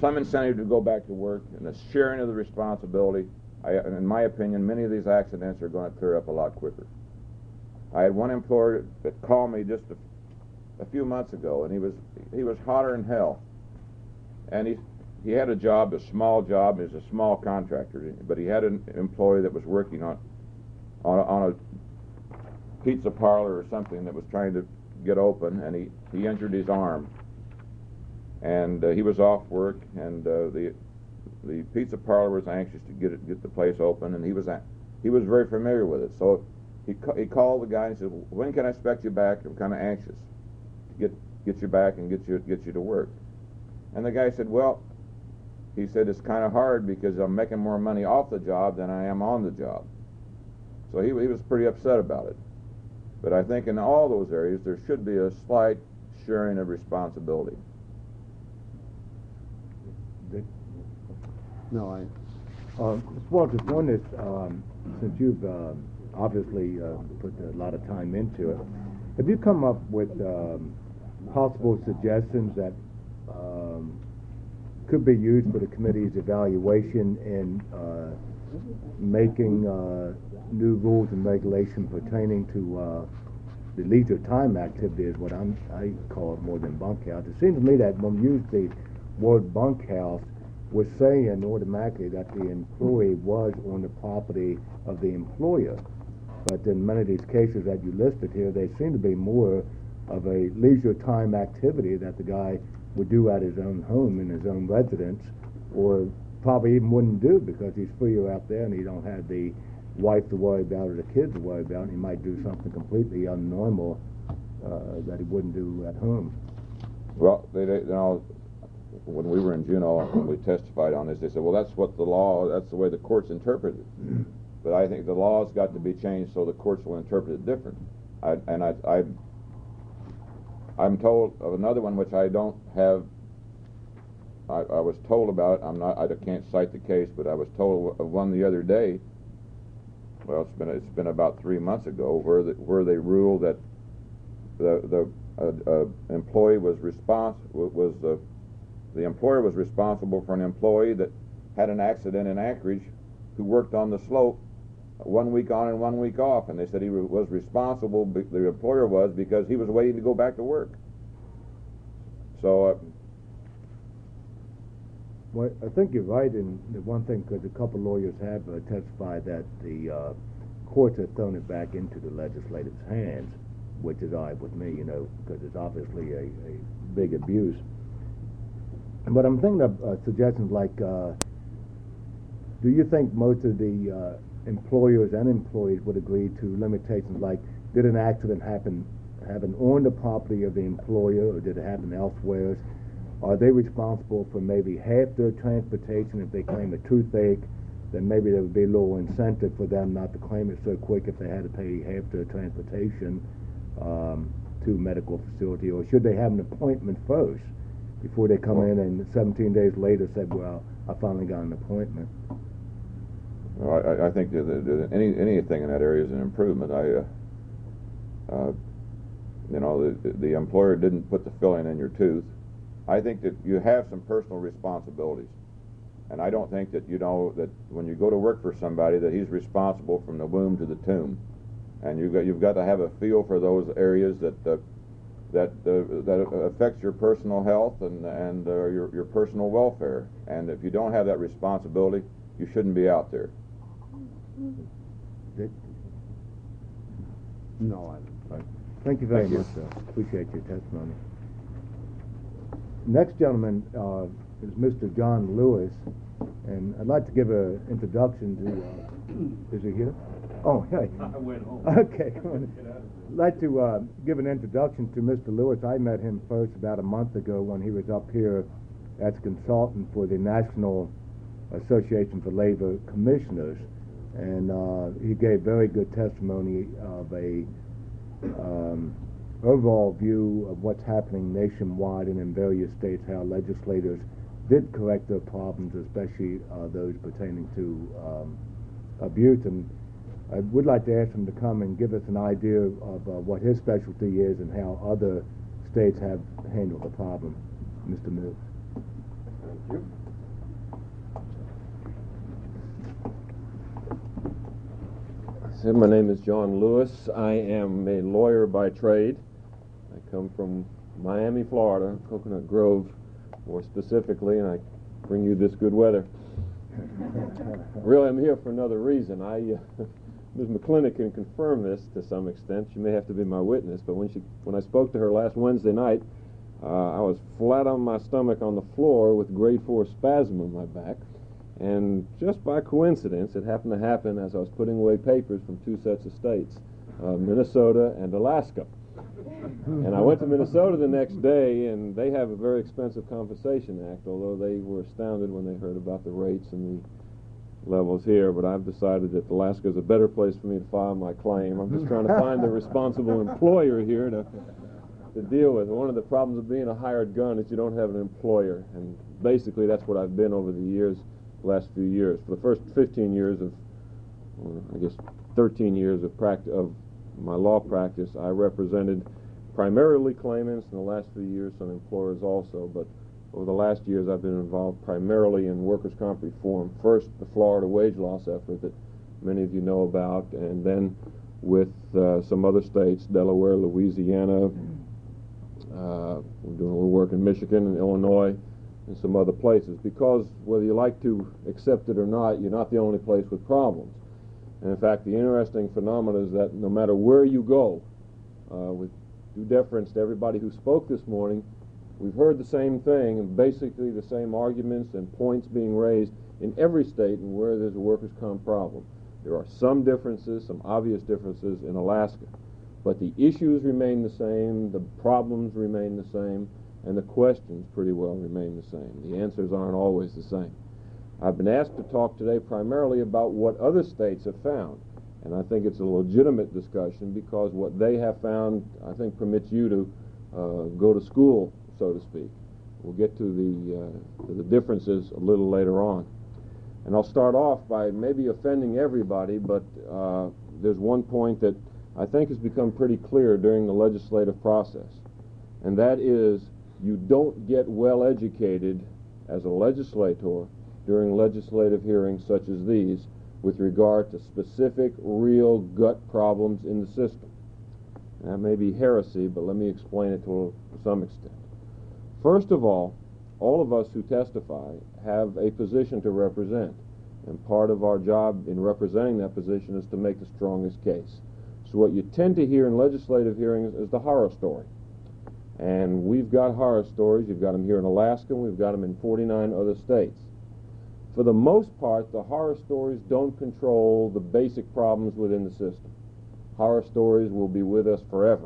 some incentive to go back to work, and the sharing of the responsibility, in my opinion, many of these accidents are going to clear up a lot quicker. I had one employer that called me just a few months ago, and he was hotter than hell. And he had a job, a small job. He was a small contractor, but he had an employee that was working on a pizza parlor or something that was trying to get open, and he injured his arm. And he was off work, and the pizza parlor was anxious to get the place open, and he was very familiar with it. So he called the guy and said, "When can I expect you back? I'm kind of anxious to get you back and get you to work." And the guy said, "Well," he said, "it's kind of hard because I'm making more money off the job than I am on the job." So he was pretty upset about it. But I think in all those areas there should be a slight sharing of responsibility. No, Mr. Walters, one is, since you've obviously put a lot of time into it, have you come up with possible suggestions that could be used for the committee's evaluation in making new rules and regulations pertaining to the leisure time activity is what I call it more than bunkhouse. It seems to me that when we use the word bunkhouse, we're saying automatically that the employee was on the property of the employer. But in many of these cases that you listed here, they seem to be more of a leisure time activity that the guy would do at his own home in his own residence, or probably even wouldn't do because he's freer out there and he don't have the wife to worry about or the kids to worry about, and he might do something completely unnormal that he wouldn't do at home. Well, when we were in Juneau, when we testified on this, they said, well, that's what the law, that's the way the courts interpret it. But I think the law's got to be changed so the courts will interpret it different. I'm told of another one which I don't have. I was told about it. I can't cite the case, but I was told of one the other day. Well, it's been about 3 months ago, where they ruled that the employee the employer was responsible for an employee that had an accident in Anchorage who worked on the slope 1 week on and 1 week off, and they said he was responsible, the employer was, because he was waiting to go back to work. So well, I think you're right in the one thing, because a couple lawyers have testified that the courts have thrown it back into the legislature's hands, which is odd with me, because it's obviously a big abuse. But I'm thinking of suggestions like, do you think most of the employers and employees would agree to limitations like, did an accident happen on the property of the employer, or did it happen elsewhere? Are they responsible for maybe half their transportation if they claim a toothache? Then maybe there would be a little incentive for them not to claim it so quick if they had to pay half their transportation to a medical facility, or should they have an appointment first before they come in and 17 days later say, well, I finally got an appointment? Well, I think that anything in that area is an improvement. The employer didn't put the filling in your tooth. I think that you have some personal responsibilities, and I don't think that that when you go to work for somebody that he's responsible from the womb to the tomb, and you've got to have a feel for those areas that affects your personal health and your personal welfare. And if you don't have that responsibility, you shouldn't be out there. No, thank you very much, sir. Appreciate your testimony. Next gentleman is Mr. John Lewis, and I'd like to give an introduction to, is he here? Oh, hey. I went home. Okay, come on. I'd like to give an introduction to Mr. Lewis. I met him first about a month ago when he was up here as a consultant for the National Association for Labor Commissioners, and he gave very good testimony of a overall view of what's happening nationwide and in various states, how legislators did correct their problems, especially those pertaining to abuse. And I would like to ask him to come and give us an idea of what his specialty is and how other states have handled the problem. Mr. Mills. Thank you. My name is John Lewis. I am a lawyer by trade. I come from Miami, Florida, Coconut Grove, more specifically, and I bring you this good weather. Really, I'm here for another reason. Ms. McClintock can confirm this to some extent. She may have to be my witness, but when I spoke to her last Wednesday night, I was flat on my stomach on the floor with grade 4 spasm in my back. And just by coincidence, it happened to happen as I was putting away papers from two sets of states, Minnesota and Alaska. And I went to Minnesota the next day, and they have a very expensive compensation act, although they were astounded when they heard about the rates and the levels here. But I've decided that Alaska is a better place for me to file my claim. I'm just trying to find the responsible employer here to deal with. One of the problems of being a hired gun is you don't have an employer, and basically that's what I've been over the last few years. For the first 15 years of, or I guess 13 years of my law practice, I represented primarily claimants. In the last few years, some employers also, but over the last years I've been involved primarily in workers' comp reform. First, the Florida wage loss effort that many of you know about, and then with some other states, Delaware, Louisiana. We're doing a little work in Michigan and Illinois and some other places, because whether you like to accept it or not, you're not the only place with problems. And in fact, the interesting phenomenon is that no matter where you go, with due deference to everybody who spoke this morning, we've heard the same thing and basically the same arguments and points being raised in every state and where there's a workers' comp problem. There are some differences, some obvious differences in Alaska, but the issues remain the same, the problems remain the same, and the questions pretty well remain the same. The answers aren't always the same. I've been asked to talk today primarily about what other states have found, and I think it's a legitimate discussion because what they have found, I think, permits you to go to school, so to speak. We'll get to the differences a little later on. And I'll start off by maybe offending everybody, but there's one point that I think has become pretty clear during the legislative process, and that is you don't get well educated as a legislator during legislative hearings such as these with regard to specific, real gut problems in the system. That may be heresy, but let me explain it to some extent. First of all of us who testify have a position to represent, and part of our job in representing that position is to make the strongest case. So what you tend to hear in legislative hearings is the horror story. And we've got horror stories. You've got them here in Alaska, and we've got them in 49 other states. For the most part, the horror stories don't control the basic problems within the system. Horror stories will be with us forever.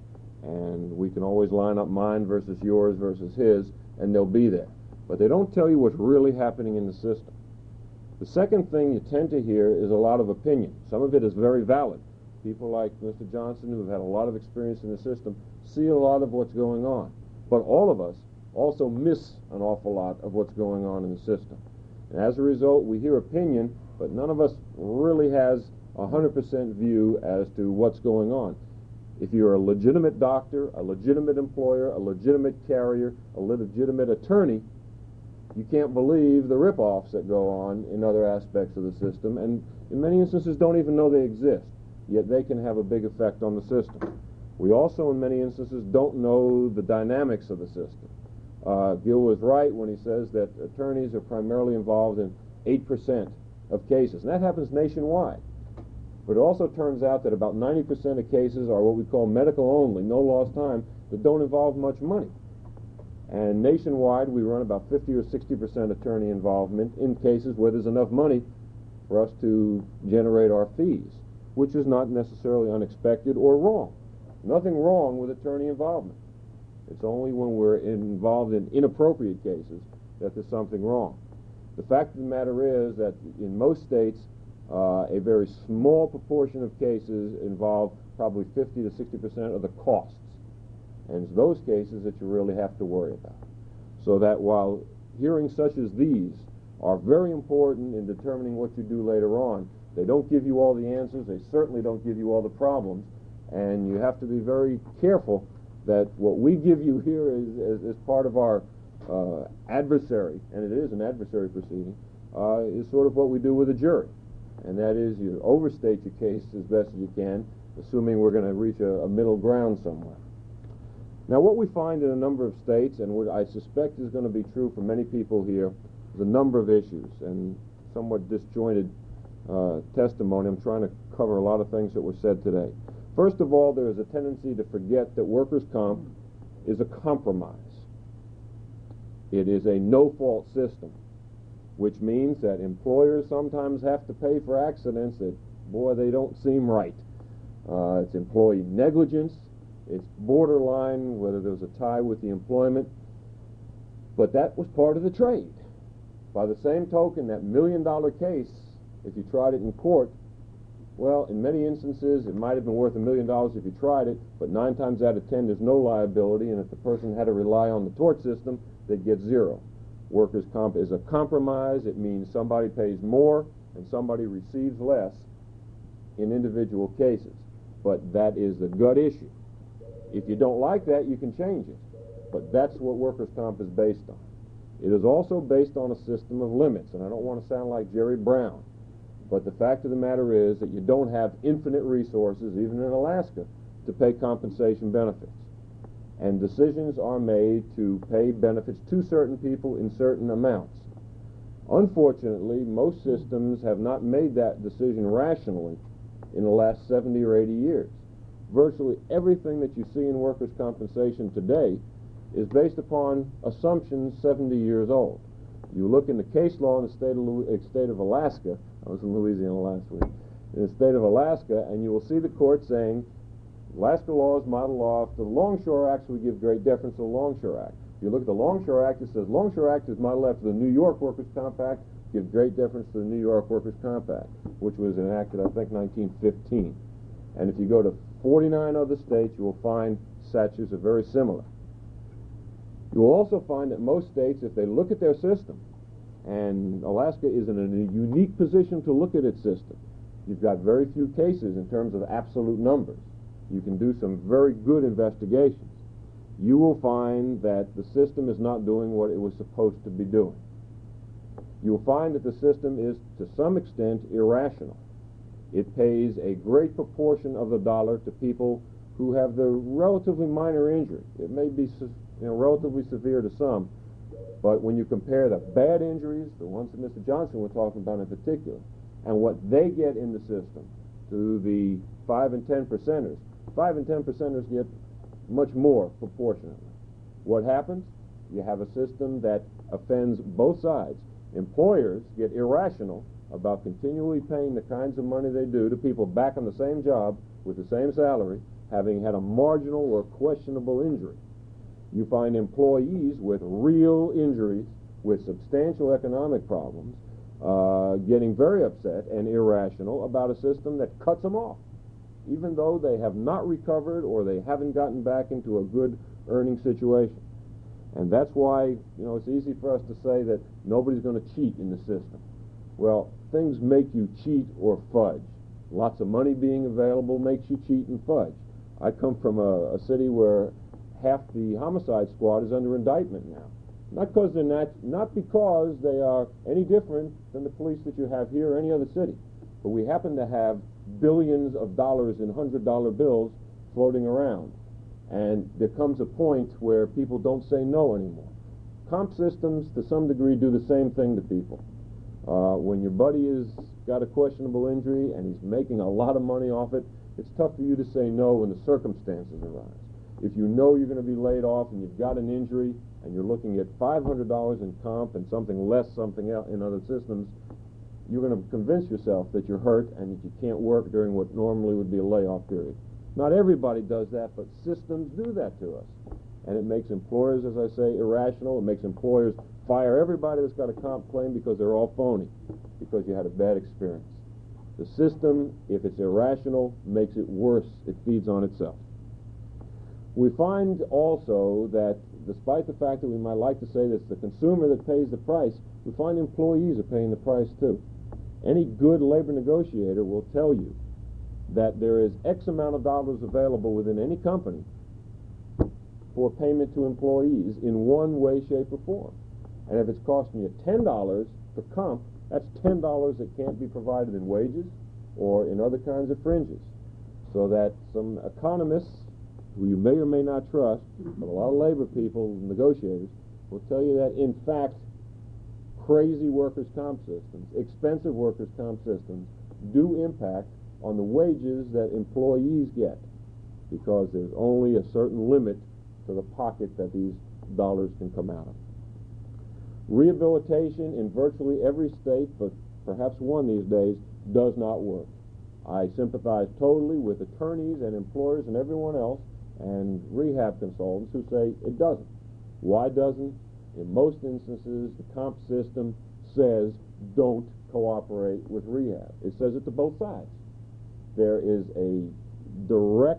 And we can always line up mine versus yours versus his, and they'll be there. But they don't tell you what's really happening in the system. The second thing you tend to hear is a lot of opinion. Some of it is very valid. People like Mr. Johnson, who have had a lot of experience in the system, see a lot of what's going on. But all of us also miss an awful lot of what's going on in the system. And as a result, we hear opinion, but none of us really has a 100% view as to what's going on. If you're a legitimate doctor, a legitimate employer, a legitimate carrier, a legitimate attorney, you can't believe the rip-offs that go on in other aspects of the system, and in many instances don't even know they exist, yet they can have a big effect on the system. We also, in many instances, don't know the dynamics of the system. Gil was right when he says that attorneys are primarily involved in 8% of cases, and that happens nationwide. But it also turns out that about 90% of cases are what we call medical only, no lost time, that don't involve much money. And nationwide, we run about 50 or 60% attorney involvement in cases where there's enough money for us to generate our fees, which is not necessarily unexpected or wrong. Nothing wrong with attorney involvement. It's only when we're involved in inappropriate cases that there's something wrong. The fact of the matter is that in most states, a very small proportion of cases involve probably 50 to 60% of the costs. And it's those cases that you really have to worry about. So that while hearings such as these are very important in determining what you do later on, they don't give you all the answers, they certainly don't give you all the problems, and you have to be very careful that what we give you here is part of our adversary, and it is an adversary proceeding, is sort of what we do with a jury. And that is, you overstate your case as best as you can, assuming we're going to reach a middle ground somewhere. Now, what we find in a number of states, and what I suspect is going to be true for many people here, is a number of issues and somewhat disjointed testimony. I'm trying to cover a lot of things that were said today. First of all, there is a tendency to forget that workers' comp is a compromise. It is a no-fault system, which means that employers sometimes have to pay for accidents that, boy, they don't seem right. It's employee negligence. It's borderline whether there's a tie with the employment. But that was part of the trade. By the same token, that $1 million case, if you tried it in court, well, in many instances, it might have been worth $1 million if you tried it, but 9 times out of 10, there's no liability, and if the person had to rely on the tort system, they'd get zero. Workers' comp is a compromise. It means somebody pays more and somebody receives less in individual cases. But that is the gut issue. If you don't like that, you can change it. But that's what workers' comp is based on. It is also based on a system of limits, and I don't want to sound like Jerry Brown, but the fact of the matter is that you don't have infinite resources, even in Alaska, to pay compensation benefits. And decisions are made to pay benefits to certain people in certain amounts. Unfortunately, most systems have not made that decision rationally in the last 70 or 80 years. Virtually everything that you see in workers' compensation today is based upon assumptions 70 years old. You look in the case law in the state of Alaska. I was in Louisiana last week. In the state of Alaska, and you will see the court saying, Alaska law is model law. To the Longshore Act, we give great deference to the Longshore Act. If you look at the Longshore Act, it says Longshore Act is modeled after the New York Workers' Comp Act. Give great deference to the New York Workers' Comp Act, which was enacted, I think, 1915. And if you go to 49 other states, you will find statutes are very similar. You will also find that most states, if they look at their system, and Alaska is in a unique position to look at its system. You've got very few cases in terms of absolute numbers. You can do some very good investigations. You will find that the system is not doing what it was supposed to be doing. You will find that the system is, to some extent, irrational. It pays a great proportion of the dollar to people who have the relatively minor injury. It may be relatively severe to some, but when you compare the bad injuries, the ones that Mr. Johnson was talking about in particular, and what they get in the system to the 5 and 10 percenters, 5 and 10 percenters get much more proportionately. What happens? You have a system that offends both sides. Employers get irrational about continually paying the kinds of money they do to people back on the same job with the same salary, having had a marginal or questionable injury. You find employees with real injuries, with substantial economic problems, getting very upset and irrational about a system that cuts them off, even though they have not recovered or they haven't gotten back into a good earning situation. And that's why, it's easy for us to say that nobody's going to cheat in the system. Well, things make you cheat or fudge. Lots of money being available makes you cheat and fudge. I come from a city where half the homicide squad is under indictment now. Not because they are any different than the police that you have here or any other city, but we happen to have billions of dollars in $100 bills floating around. And there comes a point where people don't say no anymore. Comp systems, to some degree, do the same thing to people. When your buddy has got a questionable injury and he's making a lot of money off it, it's tough for you to say no when the circumstances arise. If you know you're going to be laid off and you've got an injury and you're looking at $500 in comp and something less something else in other systems, you're going to convince yourself that you're hurt and that you can't work during what normally would be a layoff period. Not everybody does that, but systems do that to us. And it makes employers, as I say, irrational. It makes employers fire everybody that's got a comp claim because they're all phony, because you had a bad experience. The system, if it's irrational, makes it worse. It feeds on itself. We find also that despite the fact that we might like to say that it's the consumer that pays the price, we find employees are paying the price too. Any good labor negotiator will tell you that there is X amount of dollars available within any company for payment to employees in one way, shape, or form. And if it's costing you $10 for comp, that's $10 that can't be provided in wages or in other kinds of fringes. So that some economists, who you may or may not trust, but a lot of labor people, negotiators, will tell you that in fact crazy workers' comp systems, expensive workers' comp systems, do impact on the wages that employees get, because there's only a certain limit to the pocket that these dollars can come out of. Rehabilitation in virtually every state, but perhaps one these days, does not work. I sympathize totally with attorneys and employers and everyone else and rehab consultants who say it doesn't. Why doesn't? In most instances, the comp system says don't cooperate with rehab. It says it to both sides. There is a direct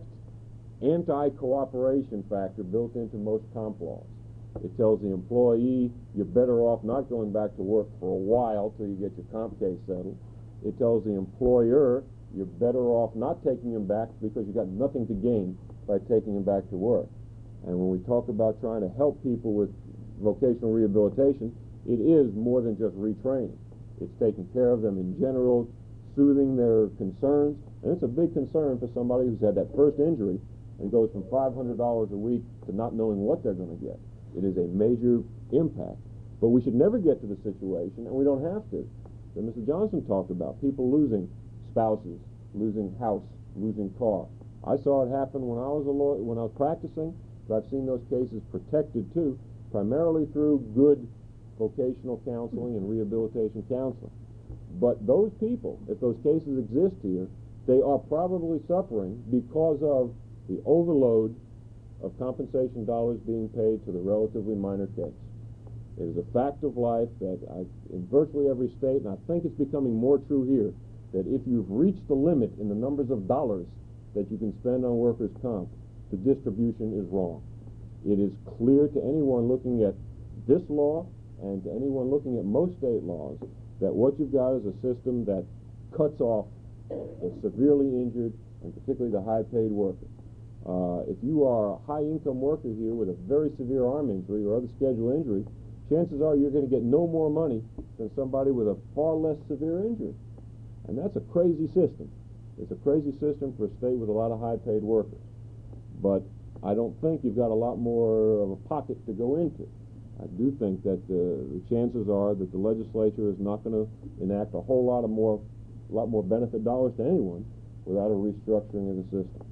anti-cooperation factor built into most comp laws. It tells the employee you're better off not going back to work for a while till you get your comp case settled. It tells the employer you're better off not taking him back because you've got nothing to gain by taking him back to work. And when we talk about trying to help people with vocational rehabilitation, it is more than just retraining. It's taking care of them in general, soothing their concerns, and it's a big concern for somebody who's had that first injury and goes from $500 a week to not knowing what they're going to get. It is a major impact. But we should never get to the situation, and we don't have to, that Mr. Johnson talked about, people losing spouses, losing house, losing car. I saw it happen when I was a lawyer, when I was practicing, but I've seen those cases protected too, primarily through good vocational counseling and rehabilitation counseling. But those people, if those cases exist here, they are probably suffering because of the overload of compensation dollars being paid to the relatively minor case. It is a fact of life that in virtually every state, and I think it's becoming more true here, that if you've reached the limit in the numbers of dollars that you can spend on workers' comp, the distribution is wrong. It is clear to anyone looking at this law and to anyone looking at most state laws that what you've got is a system that cuts off the severely injured and particularly the high-paid worker. If you are a high-income worker here with a very severe arm injury or other scheduled injury, chances are you're going to get no more money than somebody with a far less severe injury. And that's a crazy system. It's a crazy system for a state with a lot of high-paid workers. But I don't think you've got a lot more of a pocket to go into. I do think that the chances are that the legislature is not going to enact a whole lot more benefit dollars to anyone without a restructuring of the system.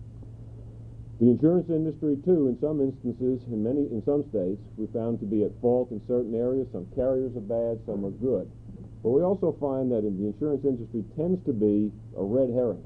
The insurance industry, too, in some instances, in some states, we found to be at fault in certain areas. Some carriers are bad, some are good. But we also find that in the insurance industry tends to be a red herring.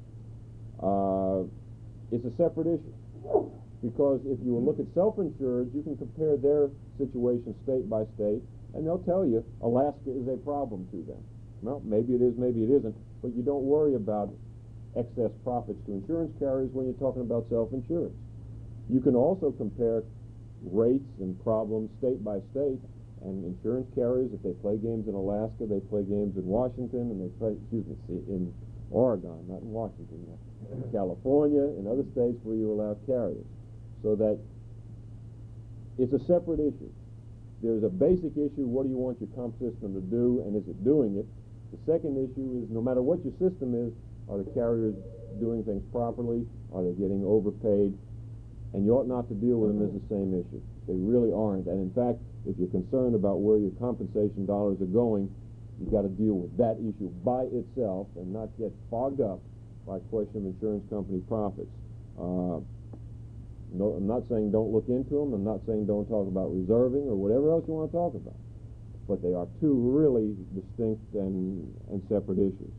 It's a separate issue. Because if you look at self-insureds, you can compare their situation state by state, and they'll tell you Alaska is a problem to them. Well, maybe it is, maybe it isn't, but you don't worry about excess profits to insurance carriers when you're talking about self-insurance. You can also compare rates and problems state by state, and insurance carriers, if they play games in Alaska, they play games in Washington, and they play, in Oregon, not in Washington, in California, and other states where you allow carriers. So that it's a separate issue. There's a basic issue, what do you want your comp system to do, and is it doing it? The second issue is, no matter what your system is, are the carriers doing things properly? Are they getting overpaid? And you ought not to deal with them as the same issue. They really aren't. And in fact, if you're concerned about where your compensation dollars are going, you've got to deal with that issue by itself and not get fogged up by a question of insurance company profits. No, I'm not saying don't look into them. I'm not saying don't talk about reserving or whatever else you want to talk about. But they are two really distinct and separate issues.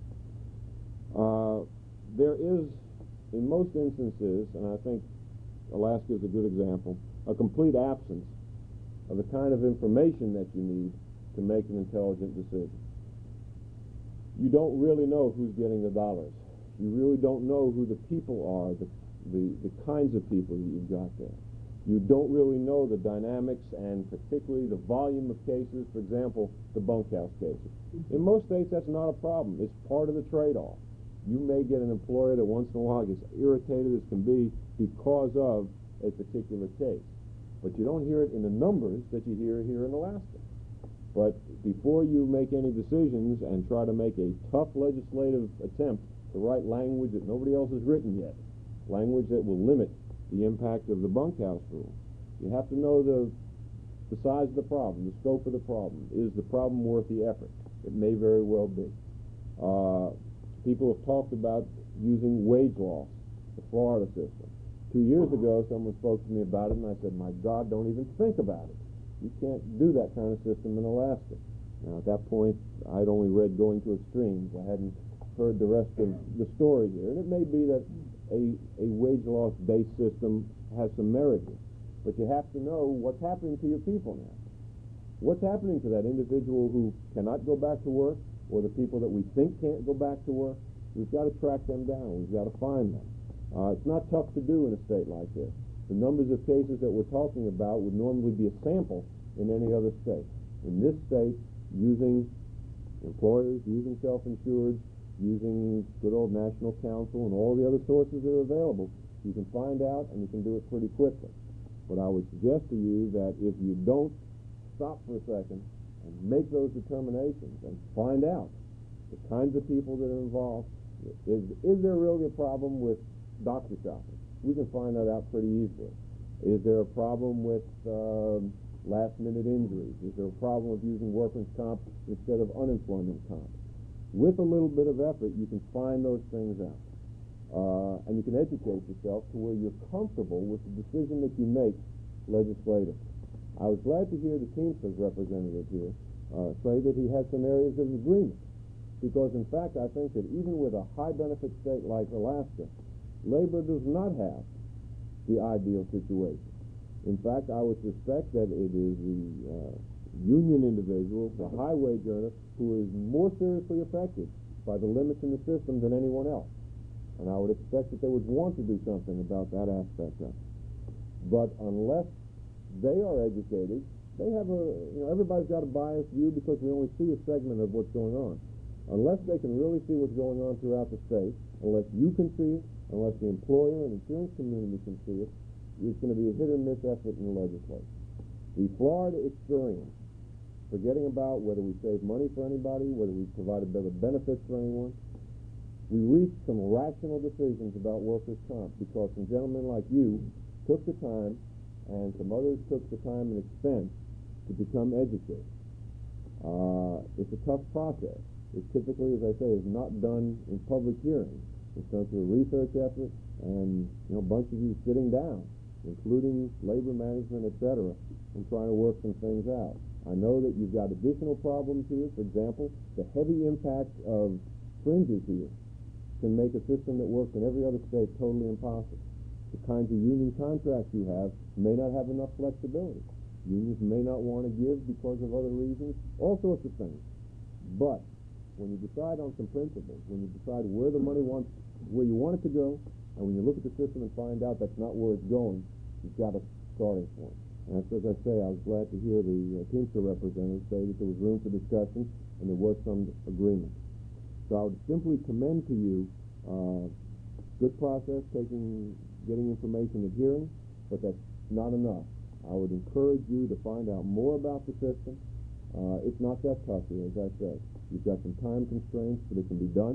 There is, in most instances, and I think Alaska is a good example, a complete absence of the kind of information that you need to make an intelligent decision. You don't really know who's getting the dollars. You really don't know who the people are, the kinds of people that you've got there. You don't really know the dynamics and particularly the volume of cases, for example, the bunkhouse cases. In most states, that's not a problem. It's part of the trade-off. You may get an employer that once in a while gets irritated as can be because of a particular case. But you don't hear it in the numbers that you hear here in Alaska. But before you make any decisions and try to make a tough legislative attempt to write language that nobody else has written yet, language that will limit the impact of the bunkhouse rule, you have to know the size of the problem, the scope of the problem. Is the problem worth the effort? It may very well be. People have talked about using wage loss, the Florida system. 2 years ago, someone spoke to me about it, and I said, my God, don't even think about it. You can't do that kind of system in Alaska. Now, at that point, I'd only read Going to Extremes. I hadn't heard the rest of the story here. And it may be that a wage loss-based system has some merit here. But you have to know what's happening to your people now. What's happening to that individual who cannot go back to work, or the people that we think can't go back to work? We've got to track them down. We've got to find them. It's not tough to do in a state like this. The numbers of cases that we're talking about would normally be a sample in any other state. In this state, using employers, using self-insureds, using good old National Council and all the other sources that are available, you can find out and you can do it pretty quickly. But I would suggest to you that if you don't stop for a second and make those determinations and find out the kinds of people that are involved, is there really a problem with doctor shopping? We can find that out pretty easily. Is there a problem with last-minute injuries? Is there a problem with using workers' comp instead of unemployment comp? With a little bit of effort, you can find those things out. And you can educate yourself to where you're comfortable with the decision that you make legislatively. I was glad to hear the Teamsters representative here say that he had some areas of agreement. Because, in fact, I think that even with a high-benefit state like Alaska, labor does not have the ideal situation. In fact, I would suspect that it is the union individual, the high-wage earner, who is more seriously affected by the limits in the system than anyone else. And I would expect that they would want to do something about that aspect of it. But unless they are educated, they have everybody's got a biased view because we only see a segment of what's going on. Unless they can really see what's going on throughout the state, unless you can see it, unless the employer and insurance community can see it, it's going to be a hit-or-miss effort in the legislature. The Florida experience, forgetting about whether we save money for anybody, whether we provided better benefits for anyone, we reached some rational decisions about workers' comp because some gentlemen like you took the time and some others took the time and expense to become educated. It's a tough process. It typically, as I say, is not done in public hearings. It's done through a research effort and a bunch of you sitting down, including labor management, etc., and trying to work some things out. I know that you've got additional problems here. For example, the heavy impact of fringes here can make a system that works in every other state totally impossible. The kinds of union contracts you have may not have enough flexibility. Unions may not want to give because of other reasons, all sorts of things. But when you decide on some principles, when you decide where the money where you want it to go, and when you look at the system and find out that's not where it's going, you've got a starting point. And as I say, I was glad to hear the Teamster representative say that there was room for discussion and there was some agreement. So I would simply commend to you good process, getting information at hearing, but that's not enough. I would encourage you to find out more about the system. It's not that tough here, as I said. You've got some time constraints, but it can be done.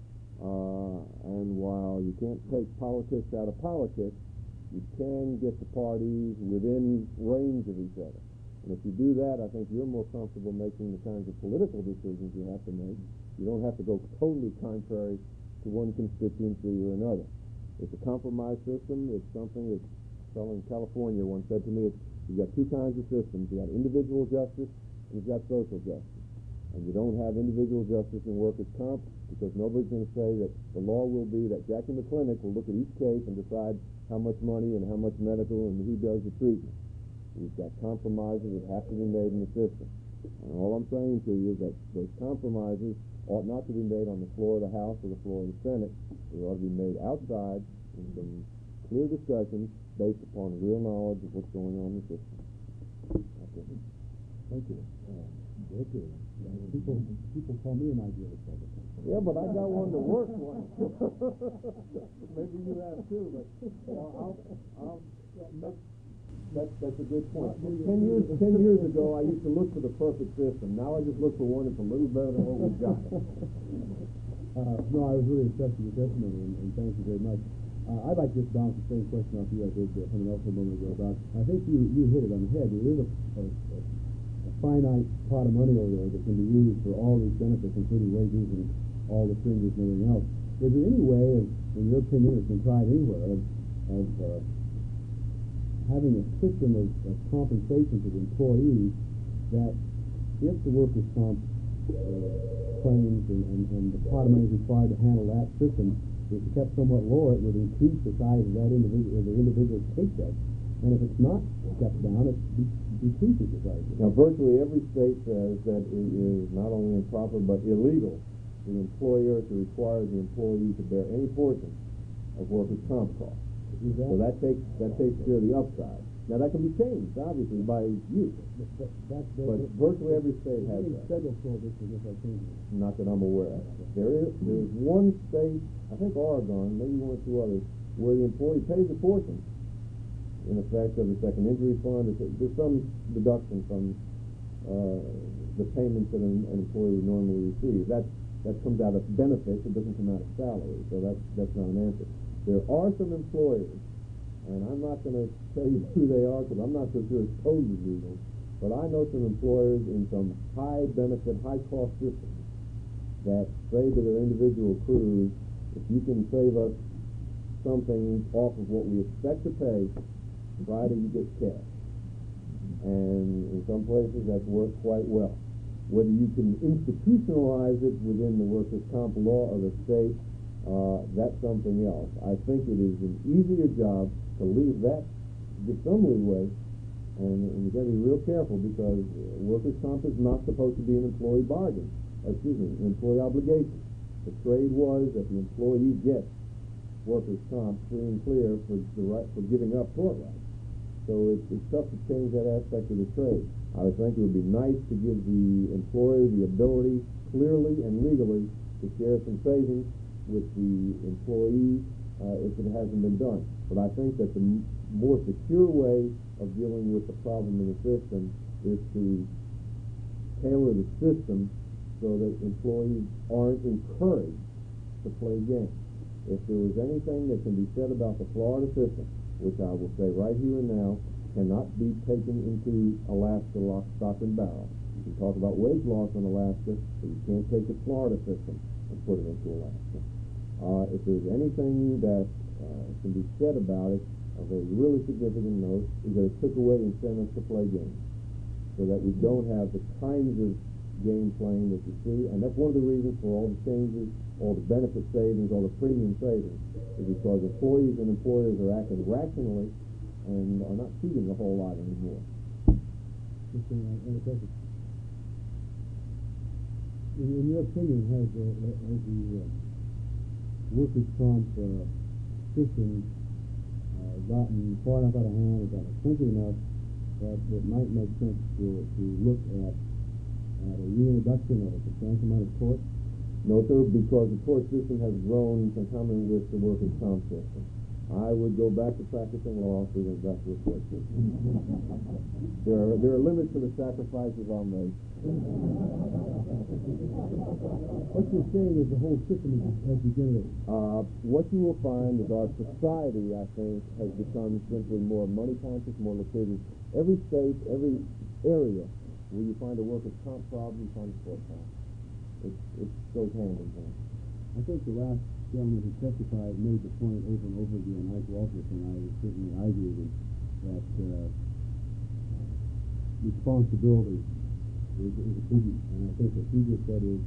And while you can't take politics out of politics, you can get the parties within range of each other. And if you do that, I think you're more comfortable making the kinds of political decisions you have to make. You don't have to go totally contrary to one constituency or another. It's a compromise system. It's something that a fellow in California once said to me, you've got two kinds of systems. You've got individual justice and you've got social justice. And you don't have individual justice in workers' comp because nobody's going to say that the law will be that Jackie McClinic will look at each case and decide how much money and how much medical and who does the treatment. We've got compromises that have to be made in the system. And all I'm saying to you is that those compromises ought not to be made on the floor of the House or the floor of the Senate. They ought to be made outside in some clear discussions based upon real knowledge of what's going on in the system. That's it. Thank you. People call me an idealist all the time. Yeah, but I got one to work for. Maybe you have too, but That's a good point. 10 years ago, I used to look for the perfect system. Now I just look for one that's a little better than what we've got. No, I was really impressed with your testimony, and thank you very much. I'd like to just bounce the same question off you I did someone else a moment ago about, I think you hit it on the head. There is a finite pot of money over there that can be used for all these benefits, including wages and all the fringes and everything else. Is there any way, in your opinion, it's been tried anywhere, of having a system of compensation for the employees that if the workers' comp claims and the pot of money required to handle that system is kept somewhat lower, it would increase the size of that individual's paycheck. And if it's not kept down, it decreases the size. Now, virtually every state says that it is not only improper but illegal for the employer to require the employee to bear any portion of workers' comp costs. So that takes care of the upside. Now that can be changed, obviously, by you. But virtually every state has that. Federal prohibition if I change it. Not that I'm aware of. There's one state, I think Oregon, maybe one or two others, where the employee pays a portion, in effect, of the second injury fund. There's some deduction from the payments that an employee would normally receive. That comes out of benefits. It doesn't come out of salary. So that's not an answer. There are some employers, and I'm not going to tell you who they are because I'm not so sure it's totally legal, but I know some employers in some high-benefit, high-cost systems that say to their individual crews, if you can save us something off of what we expect to pay, Friday you get cash. And in some places that's worked quite well. Whether you can institutionalize it within the workers' comp law of the state, that's something else. I think it is an easier job to leave that, give some leeway, and you've got to be real careful because workers' comp is not supposed to be an employee bargain. An employee obligation. The trade was that the employee gets workers' comp free and clear for giving up tort rights. So it's tough to change that aspect of the trade. I would think it would be nice to give the employer the ability, clearly and legally, to share some savings with the employee if it hasn't been done. But I think that the more secure way of dealing with the problem in the system is to tailor the system so that employees aren't encouraged to play games. If there was anything that can be said about the Florida system, which I will say right here and now, cannot be taken into Alaska lock, stock, and barrel. You can talk about wage loss in Alaska, but you can't take the Florida system and put it into Alaska. If there's anything that can be said about it, of a really significant note, is that it took away incentives to play games, so that we don't have the kinds of game playing that you see, and that's one of the reasons for all the changes, all the benefit savings, all the premium savings, is because employees and employers are acting rationally and are not cheating a whole lot anymore. In your opinion, has the workers' comp system gotten far enough out of hand, or gotten expensive enough that it might make sense to look at a reintroduction of a substantial amount of tort? No, sir, because the tort system has grown concomitant with the workers' comp system. I would go back to practicing law if we went back to the tort system. There are limits to the sacrifices I'll make. What you're saying is the whole system has degenerated. What you will find is our society, I think, has become simply more money conscious, more litigious. Every state, every area where you find a workers' comp problem, you find a tort problem. It goes hand in hand. I think the last gentleman who testified made the point over and over again, Ike Walters, and I certainly agree with him, that responsibility is a biggie. And I think what he just said is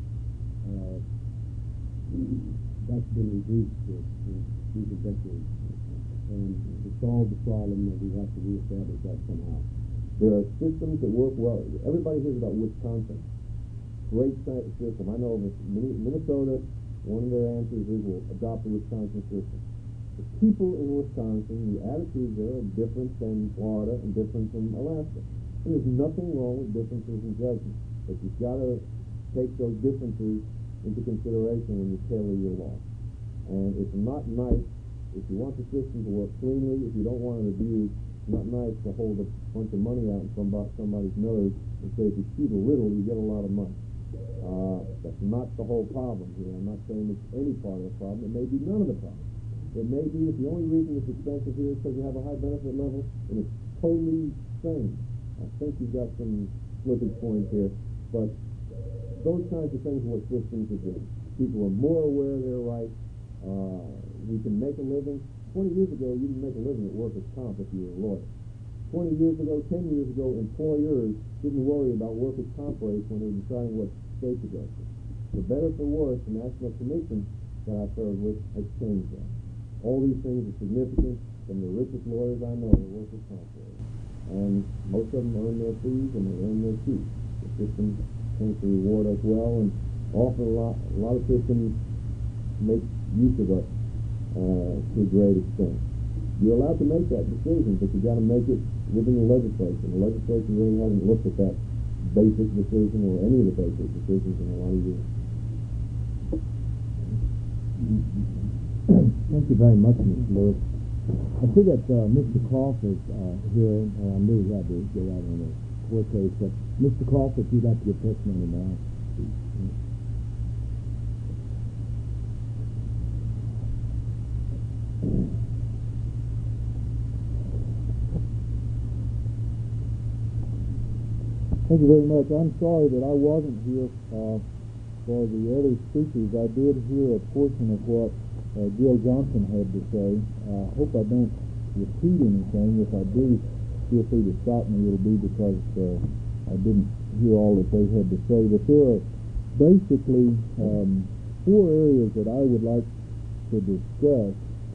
that's been reduced to these decades. And to solve the problem, we have to reestablish that somehow. There are systems that work well. Everybody hears about Wisconsin. Great system. I know Minnesota, one of their answers is we'll adopt the Wisconsin system. The people in Wisconsin, the attitudes there are different than Florida and different from Alaska. And there's nothing wrong with differences in judgment, but you've got to take those differences into consideration when you tailor your law. And it's not nice If you want the system to work cleanly, if you don't want an abuse, it's not nice to hold a bunch of money out in somebody's nose and say if you cheat a little, you get a lot of money. That's not the whole problem here. I'm not saying it's any part of the problem. It may be none of the problem. It may be that the only reason it's expensive here is because you have a high benefit level, and it's totally sane. I think you've got some slippage points here, but those kinds of things are what systems are doing. People are more aware of their rights. We can make a living. 20 years ago, you didn't make a living at workers' comp if you were a lawyer. 20 years ago, 10 years ago, employers didn't worry about workers' comp rates when they were deciding what state to go to. For better or for worse, the National Commission that I served with has changed that. All these things are significant. Some of the richest lawyers I know are workers' comp lawyers. And most of them earn their fees and they earn their keep. The system tends to reward us well, and often a lot of systems make use of us to a great extent. You're allowed to make that decision, but you've got to make it within the legislation. The legislation really hasn't looked at that basic decision or any of the basic decisions in a lot of years. Thank you very much, Mr. Lewis. I see that Mr. Crawford's here, and I knew he had to go out on a court case, but Mr. Crawford, you'd like to give testimony now. Thank you very much. I'm sorry that I wasn't here for the other speakers. I did hear a portion of what Gil Johnson had to say. I hope I don't repeat anything. If I do, feel free to stop me. It'll be because I didn't hear all that they had to say. But there are basically 4 areas that I would like to discuss,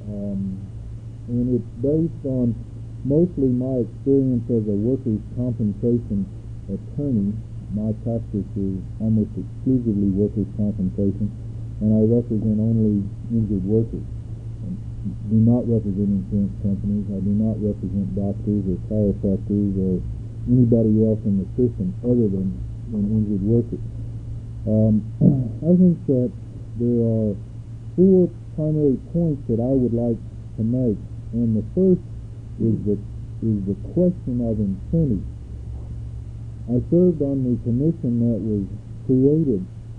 and it's based on mostly my experience as a workers' compensation attorney. My practice is almost exclusively workers' compensation, and I represent only injured workers. I do not represent insurance companies. I do not represent doctors or chiropractors or anybody else in the system other than injured workers. I think that there are 4 primary points that I would like to make, and the first is the question of incentive. I served on the commission that was created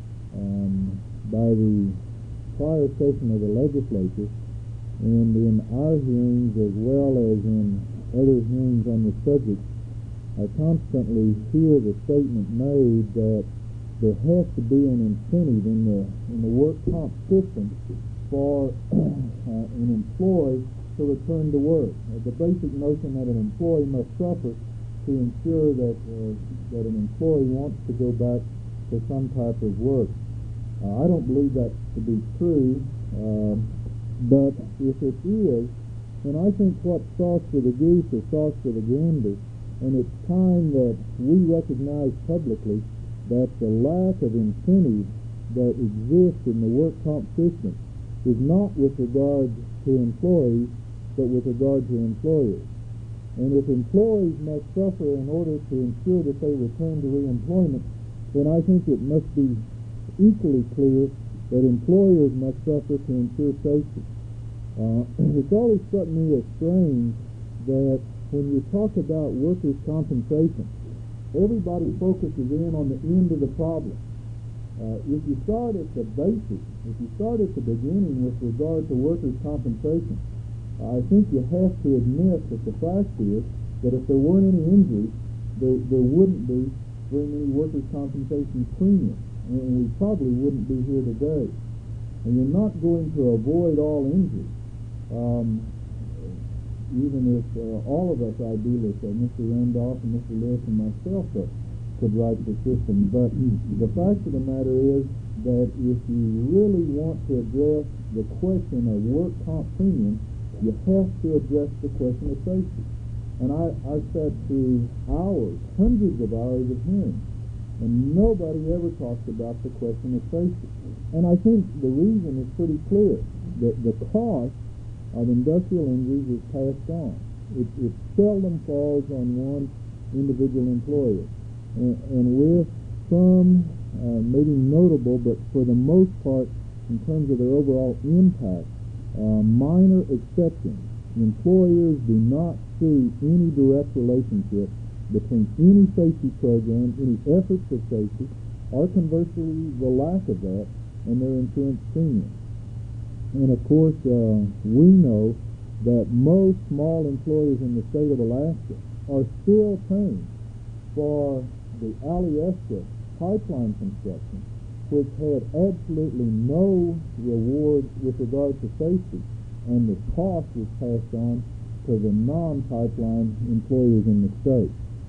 by the prior session of the legislature, and in our hearings as well as in other hearings on the subject, I constantly hear the statement made that there has to be an incentive in the work comp system for an employee to return to work. The basic notion that an employee must suffer to ensure that an employee wants to go back to some type of work. I don't believe that to be true, but if it is, then I think what's sauce for the goose is sauce for the gander, and it's time that we recognize publicly that the lack of incentive that exists in the work comp system is not with regard to employees, but with regard to employers. And if employees must suffer in order to ensure that they return to reemployment, then I think it must be equally clear that employers must suffer to ensure safety. It's always struck me as strange that when you talk about workers' compensation, everybody focuses in on the end of the problem. If you start at the basics, if you start at the beginning with regard to workers' compensation, I think you have to admit that the fact is that if there weren't any injuries, there wouldn't be very many workers' compensation premiums, and we probably wouldn't be here today. And you're not going to avoid all injuries, even if all of us idealists, Mr. Randolph and Mr. Lewis and myself, could write the system. But the fact of the matter is that if you really want to address the question of work comp premium, you have to address the question of safety. And I sat through hours, hundreds of hours of hearings, and nobody ever talked about the question of safety. And I think the reason is pretty clear. The cost of industrial injuries is passed on. It seldom falls on one individual employer. And with some maybe notable, but for the most part, in terms of their overall impact, minor exceptions. Employers do not see any direct relationship between any safety program, any efforts of safety, or conversely the lack of that, and their insurance premium. And of course, we know that most small employers in the state of Alaska are still paying for the Alyeska pipeline construction, which had absolutely no reward with regard to safety, and the cost was passed on to the non-pipeline employers in the state.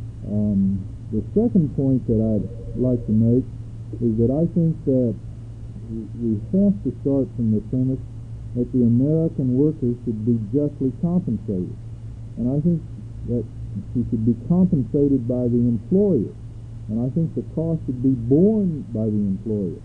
The second point that I'd like to make is that I think that we have to start from the premise that the American workers should be justly compensated. And I think that he should be compensated by the employer. And I think the cost should be borne by the employer.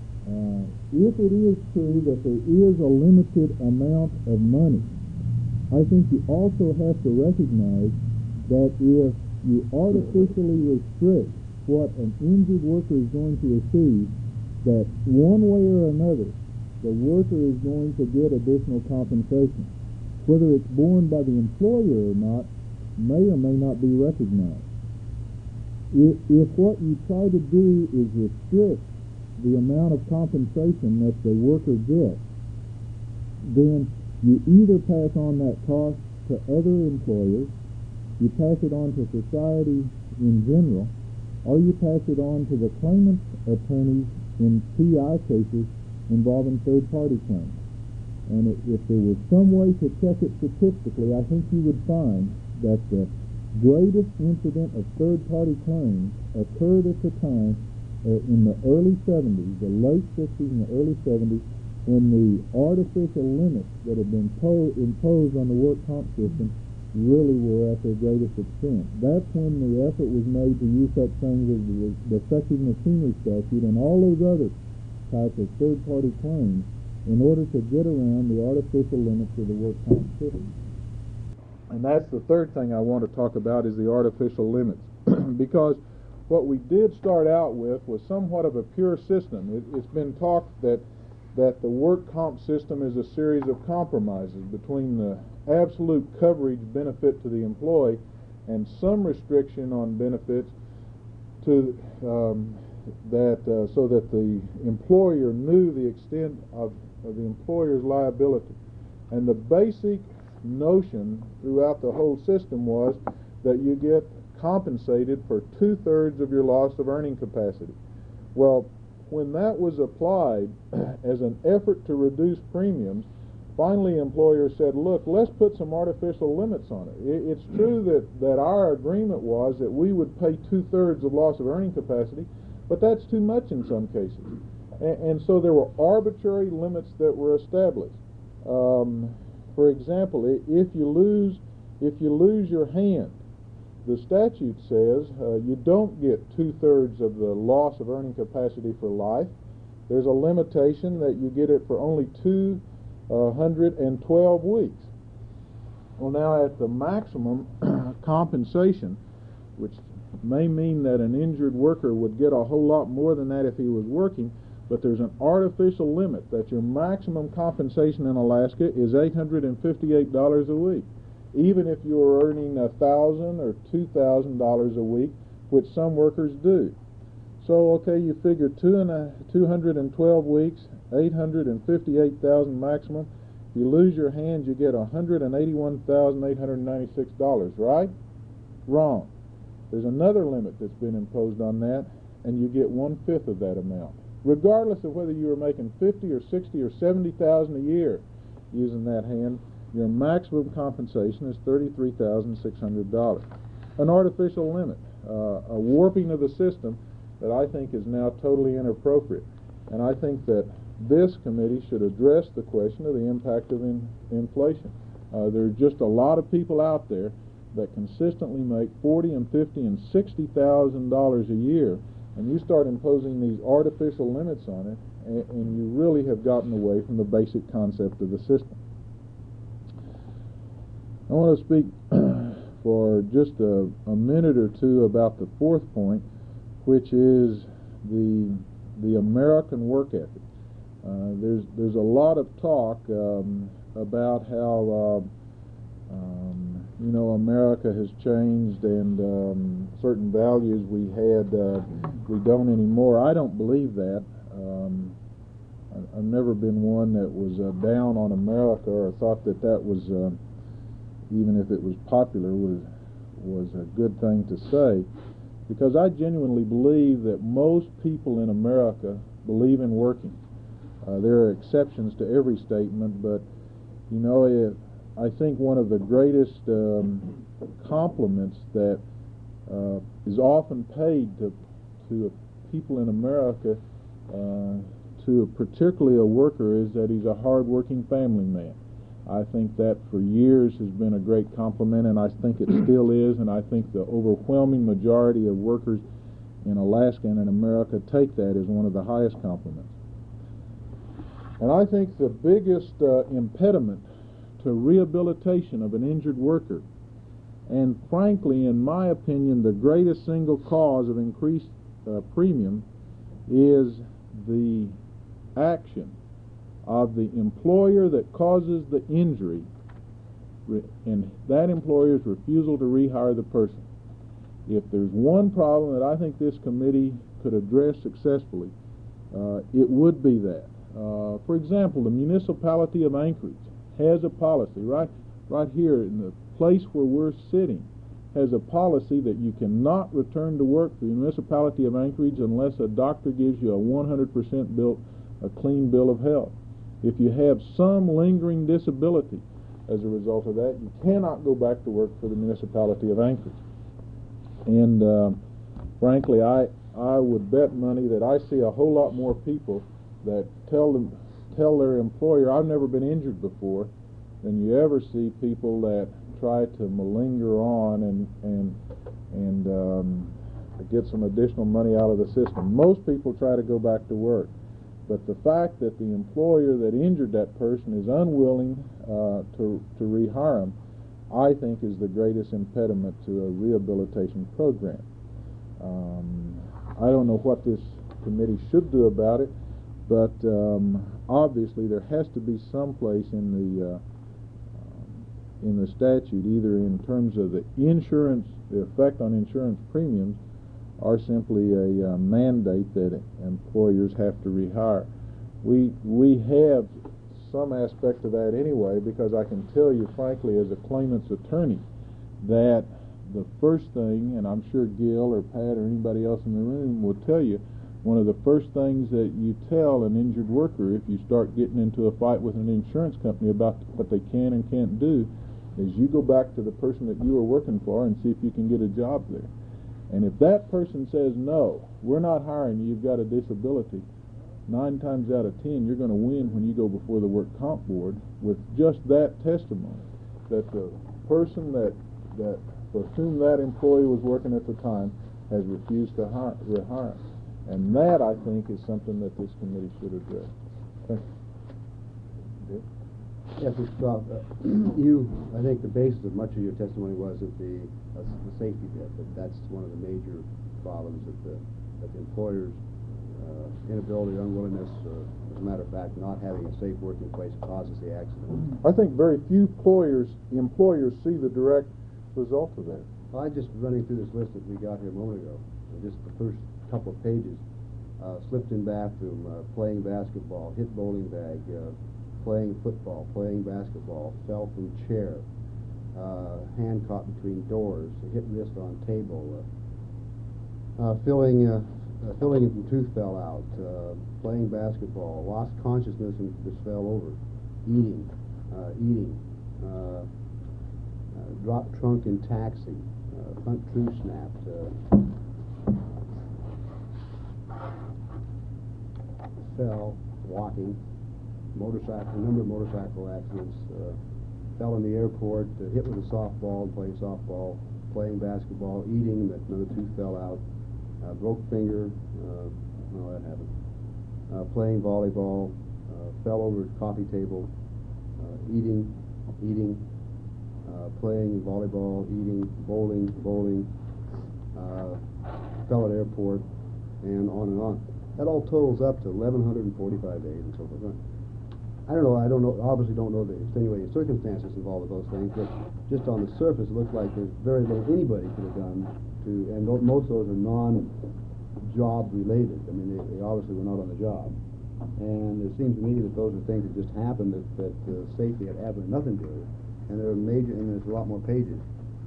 If it is true that there is a limited amount of money, I think you also have to recognize that if you artificially restrict what an injured worker is going to receive, that one way or another, the worker is going to get additional compensation. Whether it's borne by the employer or not may or may not be recognized. If what you try to do is restrict the amount of compensation that the worker gets, then you either pass on that cost to other employers, you pass it on to society in general, or you pass it on to the claimant's attorneys in PI cases involving third-party claims. And if there was some way to check it statistically, I think you would find that the greatest incident of third-party claims occurred at the time in the early 70s, the late 60s and the early 70s, when the artificial limits that had been imposed on the work comp system really were at their greatest extent. That's when the effort was made to use such things as the defective machinery statute and all those other types of third-party claims in order to get around the artificial limits of the work comp system. And that's the third thing I want to talk about is the artificial limits. Because what we did start out with was somewhat of a pure system. It's been talked that the work comp system is a series of compromises between the absolute coverage benefit to the employee and some restriction on benefits to so that the employer knew the extent of the employer's liability. And the basic notion throughout the whole system was that you get compensated for 2/3 of your loss of earning capacity. Well, when that was applied as an effort to reduce premiums, finally employers said, look, let's put some artificial limits on it. It's true that our agreement was that we would pay 2/3 of loss of earning capacity, but that's too much in some cases. And so there were arbitrary limits that were established. For example, if you lose your hand, the statute says you don't get 2/3 of the loss of earning capacity for life. There's a limitation that you get it for only 212 weeks. Well, now at the maximum compensation, which may mean that an injured worker would get a whole lot more than that if he was working, but there's an artificial limit that your maximum compensation in Alaska is $858 a week, even if you're earning $1,000 or $2,000 a week, which some workers do. So, okay, you figure 212 weeks, $858,000 maximum. If you lose your hand, you get $181,896, right? Wrong. There's another limit that's been imposed on that, and you get 1/5 of that amount, regardless of whether you were making $50 or $60 or $70,000 a year using that hand. Your maximum compensation is $33,600. An artificial limit, a warping of the system that I think is now totally inappropriate. And I think that this committee should address the question of the impact of inflation. There are just a lot of people out there that consistently make $40,000 and $50,000 and $60,000 a year, and you start imposing these artificial limits on it, and you really have gotten away from the basic concept of the system. I want to speak for just a minute or two about the fourth point, which is the American work ethic. there's a lot of talk about how America has changed and certain values we had we don't anymore. I don't believe that. I've never been one that was down on America or thought that was even if it was popular was a good thing to say, because I genuinely believe that most people in America believe in working. There are exceptions to every statement, but I think one of the greatest compliments that is often paid to people in America, to particularly a worker, is that he's a hard-working family man. I think that for years has been a great compliment, and I think it still is, and I think the overwhelming majority of workers in Alaska and in America take that as one of the highest compliments. And I think the biggest impediment to rehabilitation of an injured worker, and frankly, in my opinion, the greatest single cause of increased premium, is the action of the employer that causes the injury and that employer's refusal to rehire the person. If there's one problem that I think this committee could address successfully, it would be that. For example, the municipality of Anchorage has a policy right here in the place where we're sitting, has a policy that you cannot return to work for the municipality of Anchorage unless a doctor gives you a 100% a clean bill of health. If you have some lingering disability as a result of that, you cannot go back to work for the municipality of Anchorage. And frankly, I would bet money that I see a whole lot more people that tell their employer, I've never been injured before, than you ever see people that try to malinger on and get some additional money out of the system. Most people try to go back to work, but the fact that the employer that injured that person is unwilling to rehire him, I think, is the greatest impediment to a rehabilitation program. I don't know what this committee should do about it, but obviously there has to be some place in the statute, either in terms of the effect on insurance premiums, or simply a mandate that employers have to rehire. We have some aspect of that anyway, because I can tell you frankly as a claimant's attorney that the first thing, and I'm sure Gil or Pat or anybody else in the room will tell you, one of the first things that you tell an injured worker if you start getting into a fight with an insurance company about what they can and can't do is you go back to the person that you were working for and see if you can get a job there. And if that person says, no, we're not hiring you, you've got a disability, 9 times out of 10 you're going to win when you go before the work comp board with just that testimony, that the person that for whom that employee was working at the time has refused to rehire him. And that, I think, is something that this committee should address. Thank you. Yes, Mr. Croft, I think the basis of much of your testimony was that the safety bit, that that's one of the major problems, that the employer's inability, unwillingness, as a matter of fact, not having a safe working place causes the accident. I think very few employers see the direct result of that. Well, I'm just running through this list that we got here a moment ago, just the first couple of pages. Slipped in bathroom, playing basketball, hit bowling bag, playing football, playing basketball, fell from chair, hand caught between doors, hit wrist on table, filling and tooth fell out, playing basketball, lost consciousness and just fell over, eating, dropped trunk in taxi, front true snapped, fell walking, a number of motorcycle accidents, fell in the airport, hit with a softball, playing softball, playing basketball, eating, that another tooth fell out, broke finger, no, that happened, playing volleyball, fell over at coffee table, eating, playing volleyball, eating, bowling, fell at airport, and on and on. That all totals up to 1,145 days and so forth. I don't know, obviously don't know the extenuating circumstances involved with those things, but just on the surface, it looks like there's very little anybody could have done to, and most of those are non-job related. I mean, they obviously were not on the job. And it seems to me that those are things that just happened that safety had absolutely nothing to do with. And there are major, and there's a lot more pages.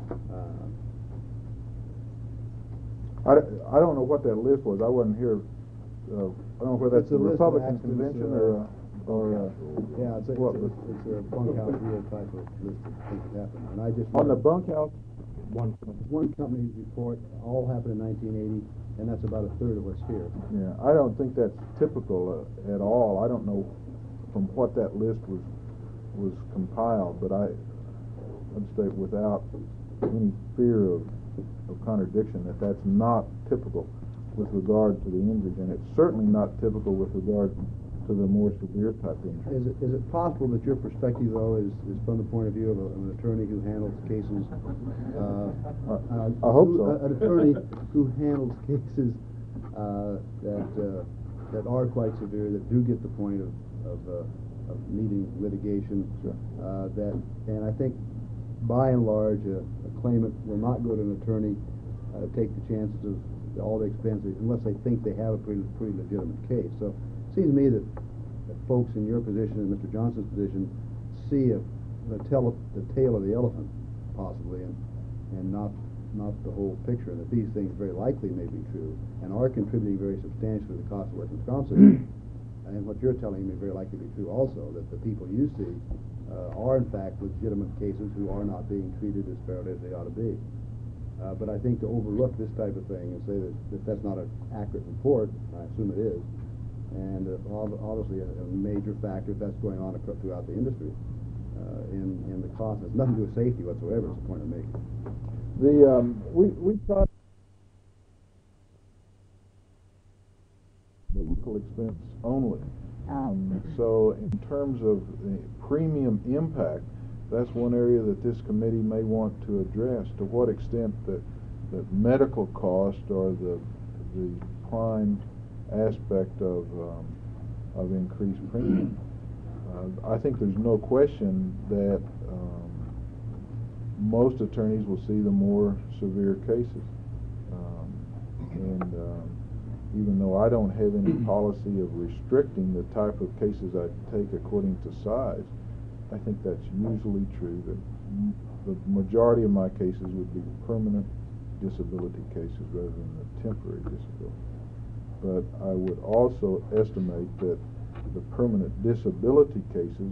I don't know what that list was. I wasn't here. I don't know whether that's It's a the list of Republican accidents, convention yeah, it's a bunkhouse wheel type of list of things that happened. And I just on the bunkhouse. one company's report, all happened in 1980, and that's about a third of what's here. Yeah, I don't think that's typical at all. I don't know from what that list was compiled, but I'd say without any fear of contradiction that that's not typical with regard to the injuries, and it's certainly not typical with regard to the more severe type injuries. Is it possible that your perspective, though, is from the point of view of an attorney who handles cases? I hope so. An attorney who handles cases that are quite severe, that do get the point of needing litigation. Sure. And I think, by and large, a claimant will not go to an attorney, take the chances of all the expenses, unless they think they have a pretty legitimate case. So it seems to me that folks in your position and Mr. Johnson's position see the tail of the elephant, possibly, and not the whole picture, and that these things very likely may be true and are contributing very substantially to the cost of workers' compensation. And what you're telling me very likely to be true also, that the people you see are in fact legitimate cases who are not being treated as fairly as they ought to be. But I think to overlook this type of thing and say that that's not an accurate report, I assume it is, and obviously a major factor that's going on throughout the industry in the cost. It has nothing to do with safety whatsoever, is the point I'm making. We tried the local expense only. So in terms of the premium impact, that's one area that this committee may want to address. To what extent that medical cost or the prime aspect of increased premium. I think there's no question that most attorneys will see the more severe cases, and even though I don't have any policy of restricting the type of cases I take according to size, I think that's usually true, that the majority of my cases would be permanent disability cases rather than the temporary disability. But I would also estimate that the permanent disability cases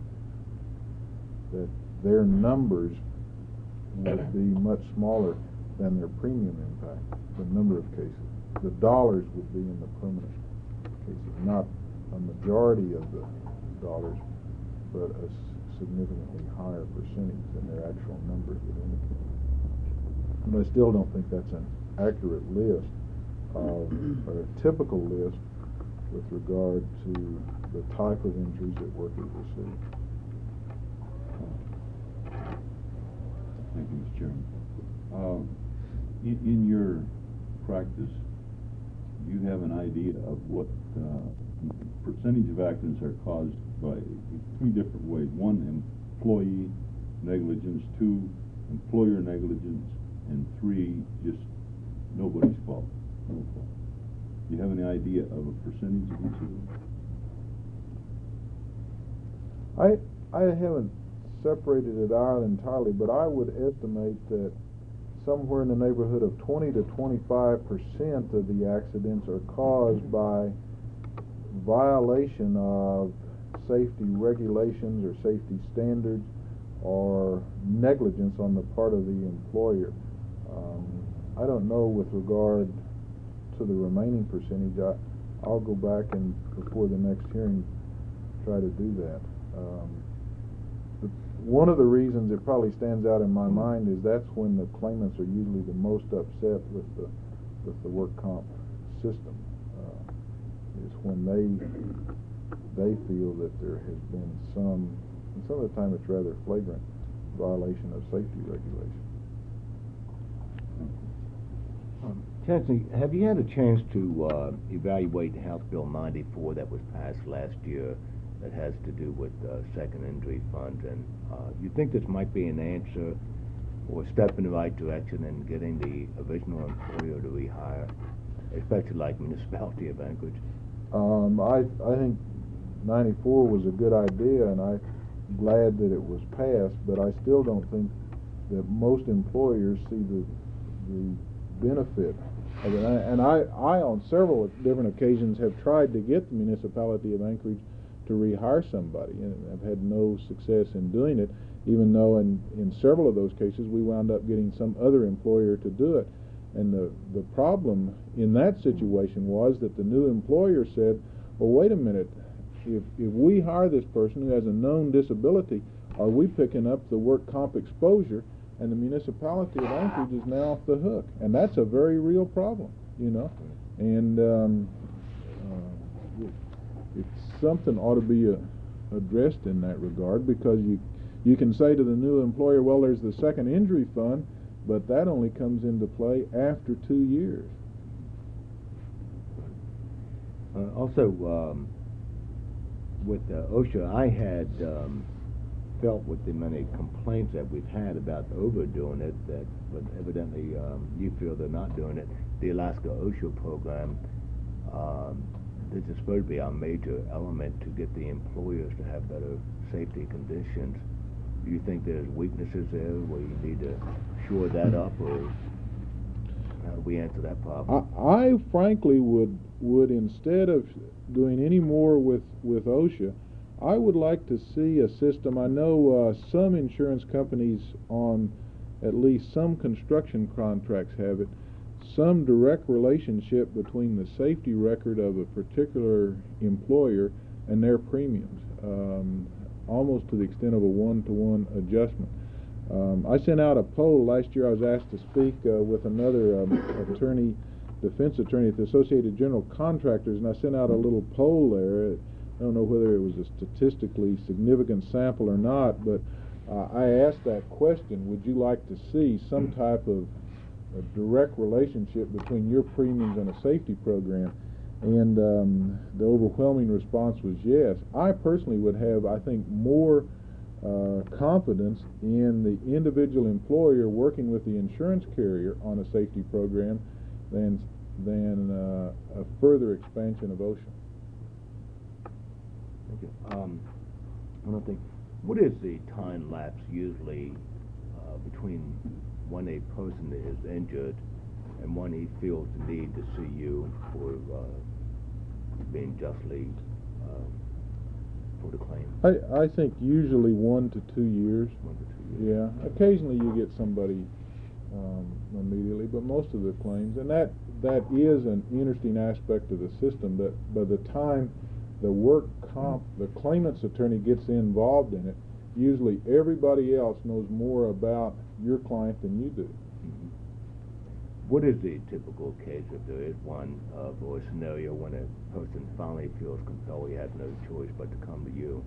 that their numbers would be much smaller than their premium impact, the number of cases. The dollars would be in the permanent cases, not a majority of the dollars, but a significantly higher percentage than their actual numbers would indicate. And I still don't think that's an accurate list or a typical list with regard to the type of injuries that workers receive. Thank you, Mr. Chairman. In your practice, do you have an idea of what percentage of accidents are caused by three different ways? One, employee negligence; two, employer negligence; and three, just nobody's fault, no fault. Do you have any idea of a percentage of each of them? I haven't separated it out entirely, but I would estimate that somewhere in the neighborhood of 20 to 25% of the accidents are caused by violation of safety regulations or safety standards or negligence on the part of the employer. I don't know with regard to the remaining percentage. I'll go back and before the next hearing try to do that. One of the reasons it probably stands out in my mind is that's when the claimants are usually the most upset with the work comp system. Is when they feel that there has been some, and some of the time it's rather flagrant, violation of safety regulations. Chancellor, have you had a chance to evaluate House Bill 94 that was passed last year that has to do with second injury funds? And you think this might be an answer or a step in the right direction in getting the original employer to rehire, especially like municipality of Anchorage? I think 94 was a good idea, and I'm glad that it was passed, but I still don't think that most employers see the benefit of it. And I on several different occasions have tried to get the municipality of Anchorage to rehire somebody, and I've had no success in doing it, even though in several of those cases we wound up getting some other employer to do it. And the problem in that situation was that the new employer said, well, wait a minute, if we hire this person who has a known disability, are we picking up the work comp exposure? And the municipality of Anchorage is now off the hook, and that's a very real problem, you know. And it's something ought to be addressed in that regard, because you can say to the new employer, well, there's the second injury fund, but that only comes into play after 2 years. Also, with OSHA, I had felt with the many complaints that we've had about overdoing it, that but evidently you feel they're not doing it. The Alaska OSHA program, this is supposed to be our major element to get the employers to have better safety conditions. Do you think there's weaknesses there where you need to shore that up, or how do we answer that problem? I frankly would instead of doing any more with OSHA, I would like to see a system. I know some insurance companies on at least some construction contracts have it, some direct relationship between the safety record of a particular employer and their premiums, almost to the extent of a one-to-one adjustment. I sent out a poll last year. I was asked to speak with another attorney, defense attorney at the Associated General Contractors, and I sent out a little poll there. I don't know whether it was a statistically significant sample or not, but I asked that question: would you like to see some type of a direct relationship between your premiums and a safety program? And the overwhelming response was yes. I personally would have, I think, more confidence in the individual employer working with the insurance carrier on a safety program than a further expansion of OSHA. Thank you. Another thing, what is the time lapse usually between when a person is injured and when he feels the need to see you for being justly for the claim? I think usually 1 to 2 years. 1 to 2 years. Yeah, occasionally you get somebody immediately, but most of the claims, and that is an interesting aspect of the system, that by the time the work comp, the claimant's attorney gets involved in it, usually everybody else knows more about your client than you do. Mm-hmm. What is the typical case, if there is one, or a scenario when a person finally feels compelled, he has no choice but to come to you?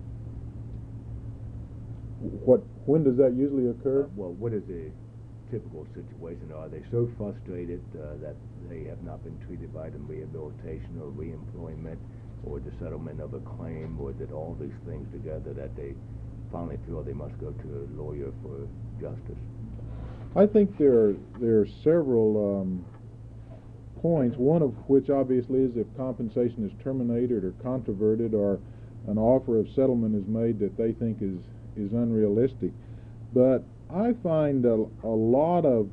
When does that usually occur? Well, what is the typical situation? Are they so frustrated that they have not been treated right in rehabilitation or reemployment or the settlement of a claim, or is it all these things together that they finally feel they must go to a lawyer for justice? I think there are several points, one of which obviously is if compensation is terminated or controverted, or an offer of settlement is made that they think is unrealistic. But I find a lot of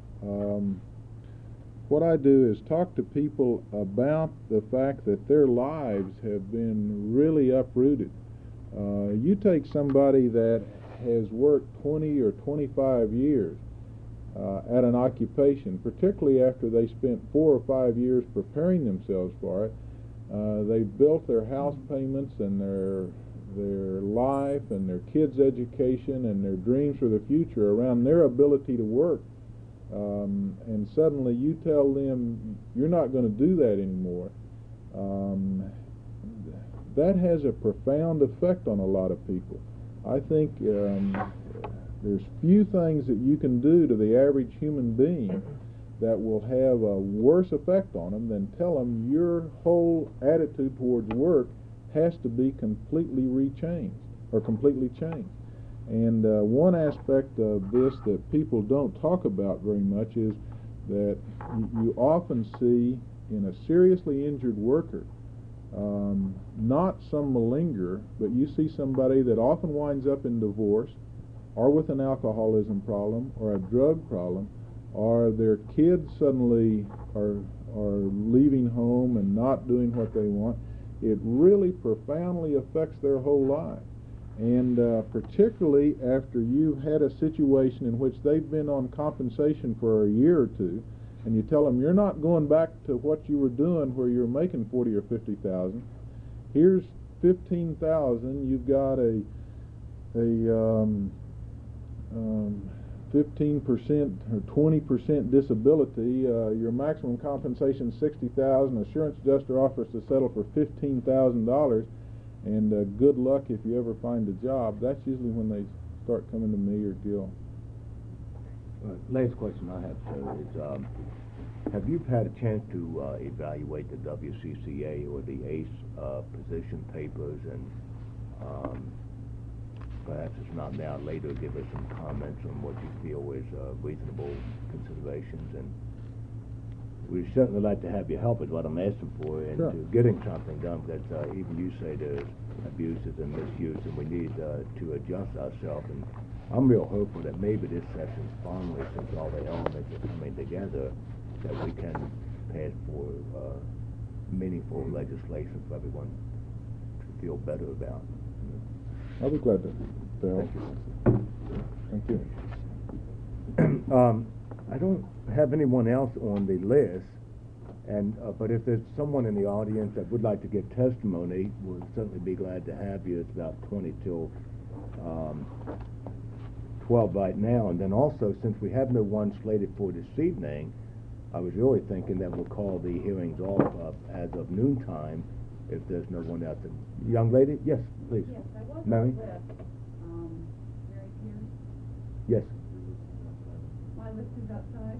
what I do is talk to people about the fact that their lives have been really uprooted. You take somebody that has worked 20 or 25 years at an occupation, particularly after they spent 4 or 5 years preparing themselves for it. They've built their house payments and their life and their kids' education and their dreams for the future around their ability to work. And suddenly you tell them you're not going to do that anymore. That has a profound effect on a lot of people. I think there's few things that you can do to the average human being that will have a worse effect on them than tell them your whole attitude towards work has to be completely rechanged or completely changed. And one aspect of this that people don't talk about very much is that you often see in a seriously injured worker, not some malinger, but you see somebody that often winds up in divorce or with an alcoholism problem or a drug problem, or their kids suddenly are leaving home and not doing what they want. It really profoundly affects their whole life. And particularly after you've had a situation in which they've been on compensation for a year or two, and you tell them you're not going back to what you were doing where you're making 40 or 50,000. Here's 15,000. You've got a 15% or 20% disability. Your maximum compensation is 60,000. Assurance adjuster offers to settle for $15,000. And good luck if you ever find a job. That's usually when they start coming to me or Gil. Last question I have, sir, is have you had a chance to evaluate the WCCA or the ACE position papers, and perhaps if not now, later, give us some comments on what you feel is reasonable considerations? And we'd certainly like to have your help is what I'm asking for into getting something done, because even you say there's abuses and misuse, and we need to adjust ourselves. And I'm real hopeful that maybe this session, finally, since all the elements are coming together, that we can pass for meaningful legislation for everyone to feel better about. I'll be glad to help. Thank you. I don't have anyone else on the list, and but if there's someone in the audience that would like to give testimony, we'll certainly be glad to have you. It's about 20 till 12 right now. And then also, since we have no one slated for this evening, I was really thinking that we'll call the hearings off as of noontime if there's no one out there. Young lady? Yes, please. Yes, I was Mary? on the list. Mary Pierce. Yes. My list is outside.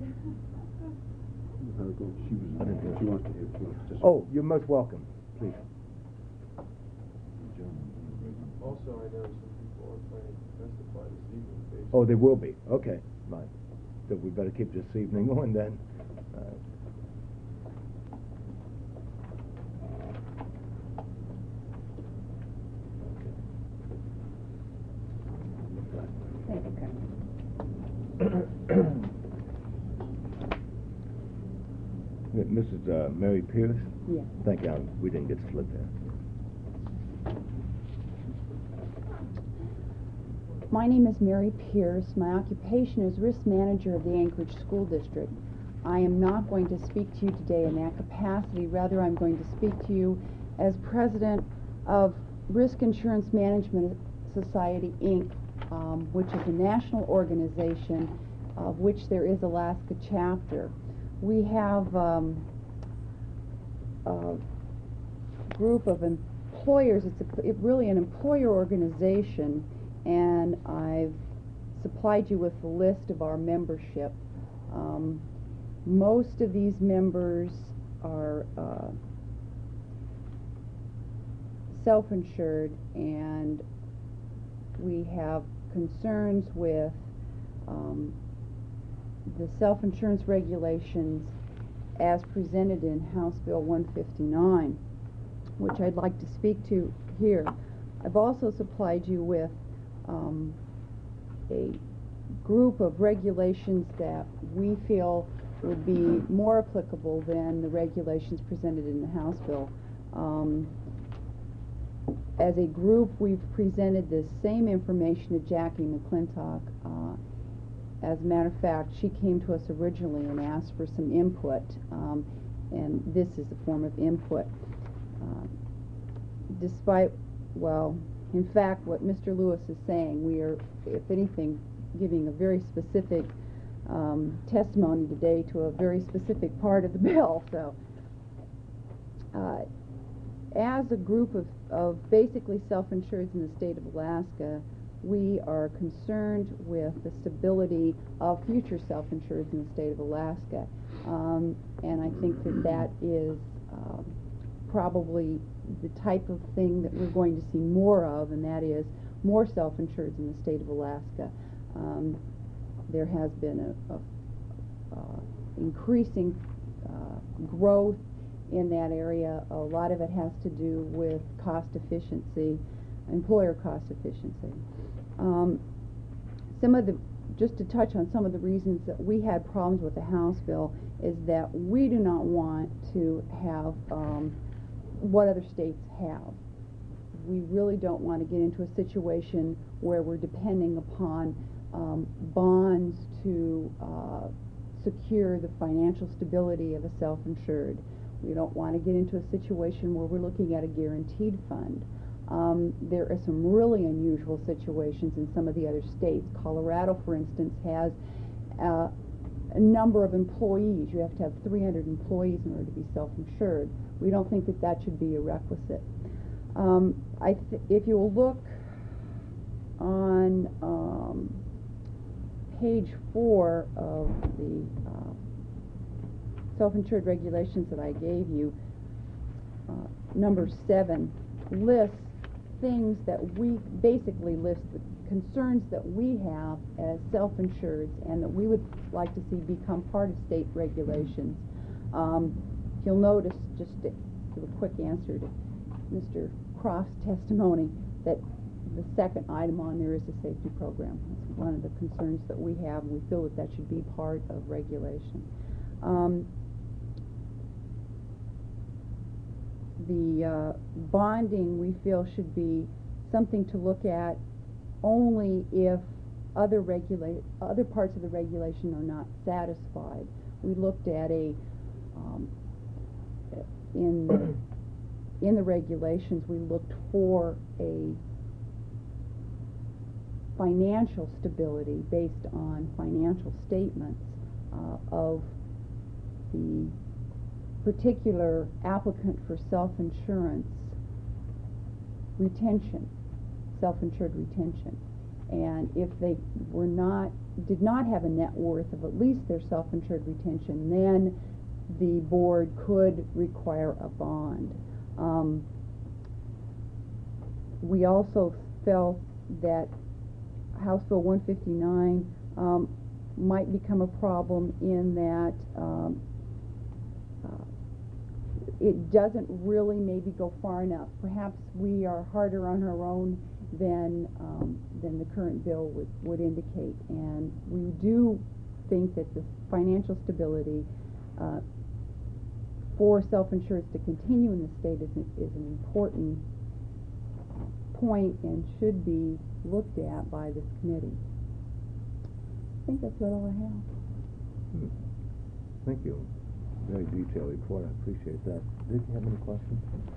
She wants to. Oh, you're most welcome. Please. Also, I know some people are planning to testify this evening. Oh, they will be. Okay, right. So we better keep this evening on then. Mrs. Mary Pierce? Yes. Thank you. We didn't get to slip there. My name is Mary Pierce. My occupation is risk manager of the Anchorage School District. I am not going to speak to you today in that capacity. Rather, I'm going to speak to you as president of Risk Insurance Management Society, Inc., which is a national organization of which there is Alaska chapter. We have a group of employers. It's really an employer organization, and I've supplied you with a list of our membership. Most of these members are self-insured, and we have concerns with the self-insurance regulations as presented in House Bill 159, which I'd like to speak to here. I've also supplied you with a group of regulations that we feel would be more applicable than the regulations presented in the House bill. As a group, we've presented this same information to Jackie McClintock. As a matter of fact, she came to us originally and asked for some input, and this is a form of input. Despite, well, in fact, what Mr. Lewis is saying, we are, if anything, giving a very specific testimony today to a very specific part of the bill. So, as a group of basically self-insureds in the state of Alaska, we are concerned with the stability of future self-insureds in the state of Alaska. And I think that that is probably the type of thing that we're going to see more of, and that is more self-insureds in the state of Alaska. There has been a increasing growth in that area. A lot of it has to do with cost efficiency, employer cost efficiency. Just to touch on some of the reasons that we had problems with the House bill is that we do not want to have what other states have. We really don't want to get into a situation where we're depending upon bonds to secure the financial stability of a self-insured. We don't want to get into a situation where we're looking at a guaranteed fund. There are some really unusual situations in some of the other states. Colorado, for instance, has a number of employees. You have to have 300 employees in order to be self-insured. We don't think that that should be a requisite. If you will look on page 4 of the self-insured regulations that I gave you, number 7 lists things that we basically list the concerns that we have as self-insureds and that we would like to see become part of state regulations. You'll notice, just to give a quick answer to Mr. Croft's testimony, that the second item on there is the safety program. That's one of the concerns that we have, and we feel that that should be part of regulation. The bonding, we feel, should be something to look at only if other parts of the regulation are not satisfied. We looked at in the regulations, we looked for a financial stability based on financial statements of the particular applicant for self-insurance retention, self-insured retention. And if they did not have a net worth of at least their self-insured retention, then the board could require a bond. We also felt that House Bill 159 might become a problem in that it doesn't really maybe go far enough. Perhaps we are harder on our own than the current bill would indicate. And we do think that the financial stability for self-insureds to continue in the state is an important point and should be looked at by this committee. I think that's about all I have. Thank you. Very detailed report. I appreciate that. Did you have any questions?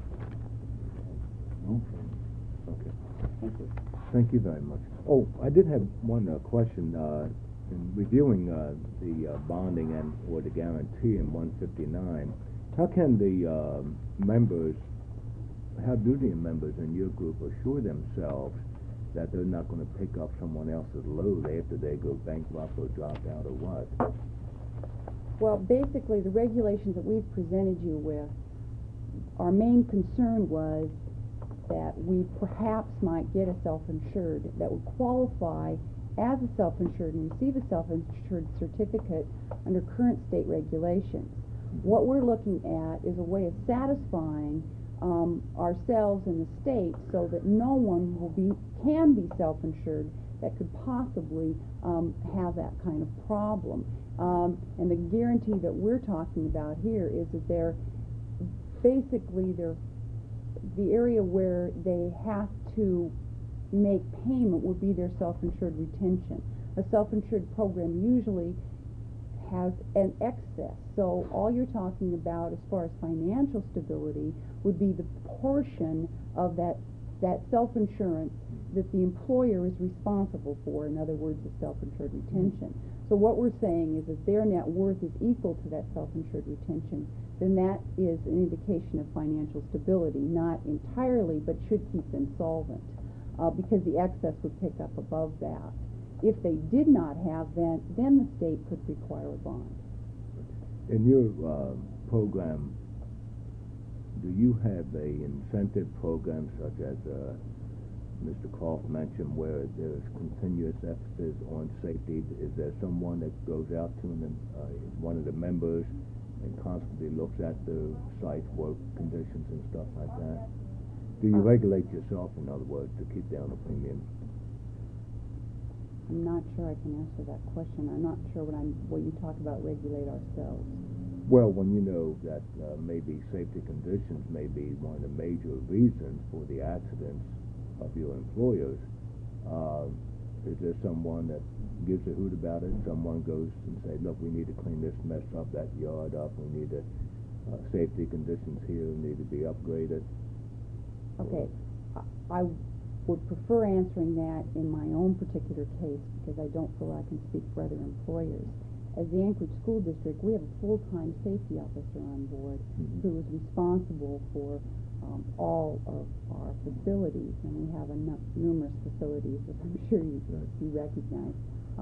No? Okay. Thank you. Thank you very much. Oh, I did have one question. In reviewing the bonding or the guarantee in 159, how can the members, how do the members in your group assure themselves that they're not going to pick up someone else's load after they go bankrupt or drop out or what? Well, basically, the regulations that we've presented you with, our main concern was that we perhaps might get a self-insured that would qualify as a self-insured and receive a self-insured certificate under current state regulations. What we're looking at is a way of satisfying ourselves in the state so that no one can be self-insured that could possibly have that kind of problem. And the guarantee that we're talking about here is that they're basically the area where they have to make payment would be their self-insured retention. A self-insured program usually has an excess, so all you're talking about as far as financial stability would be the portion of that self-insurance that the employer is responsible for, in other words, the self-insured retention. So what we're saying is if their net worth is equal to that self-insured retention, then that is an indication of financial stability, not entirely, but should keep them solvent, because the excess would pick up above that. If they did not have, then the state could require a bond. In your program, do you have a incentive program such as Mr. Croft mentioned, where there's continuous emphasis on safety? Is there someone that goes out to one of the members and constantly looks at the site work conditions and stuff like that? Do you regulate yourself, in other words, to keep down the premium? I'm not sure I can answer that question. I'm not sure what you talk about regulate ourselves. Well, when you know that maybe safety conditions may be one of the major reasons for the accidents of your employers, is there someone that gives a hoot about it? Someone goes and say, look, we need to clean this mess up, that yard up, we need to, safety conditions here need to be upgraded? Okay, I would prefer answering that in my own particular case because I don't feel I can speak for other employers. As the Anchorage School District, we have a full-time safety officer on board who is responsible for all of our facilities, and we have numerous facilities, as I'm sure you recognize.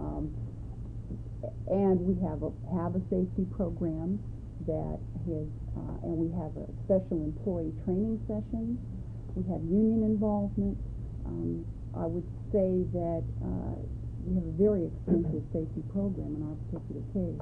And we have a safety program that has, and we have a special employee training session. We have union involvement. I would say that we have a very extensive safety program in our particular case.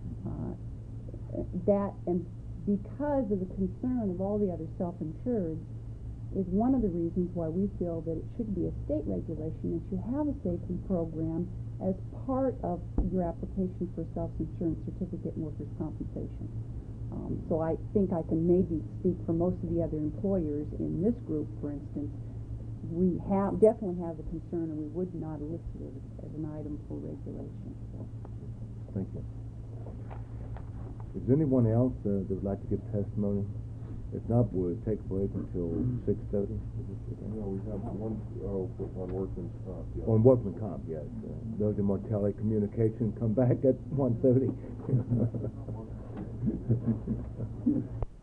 That, and because of the concern of all the other self-insureds, is one of the reasons why we feel that it should be a state regulation that you have a safety program as part of your application for self-insurance certificate and workers' compensation. So I think I can maybe speak for most of the other employers in this group, for instance. We definitely have the concern, and we would not list it as an item for regulation. Thank you. Is there anyone else that would like to give testimony? If not, we'll take a break until 6:30. No, we have one on workman's comp. Yeah. On workman comp, yes. Those in mortality communication come back at 1:30.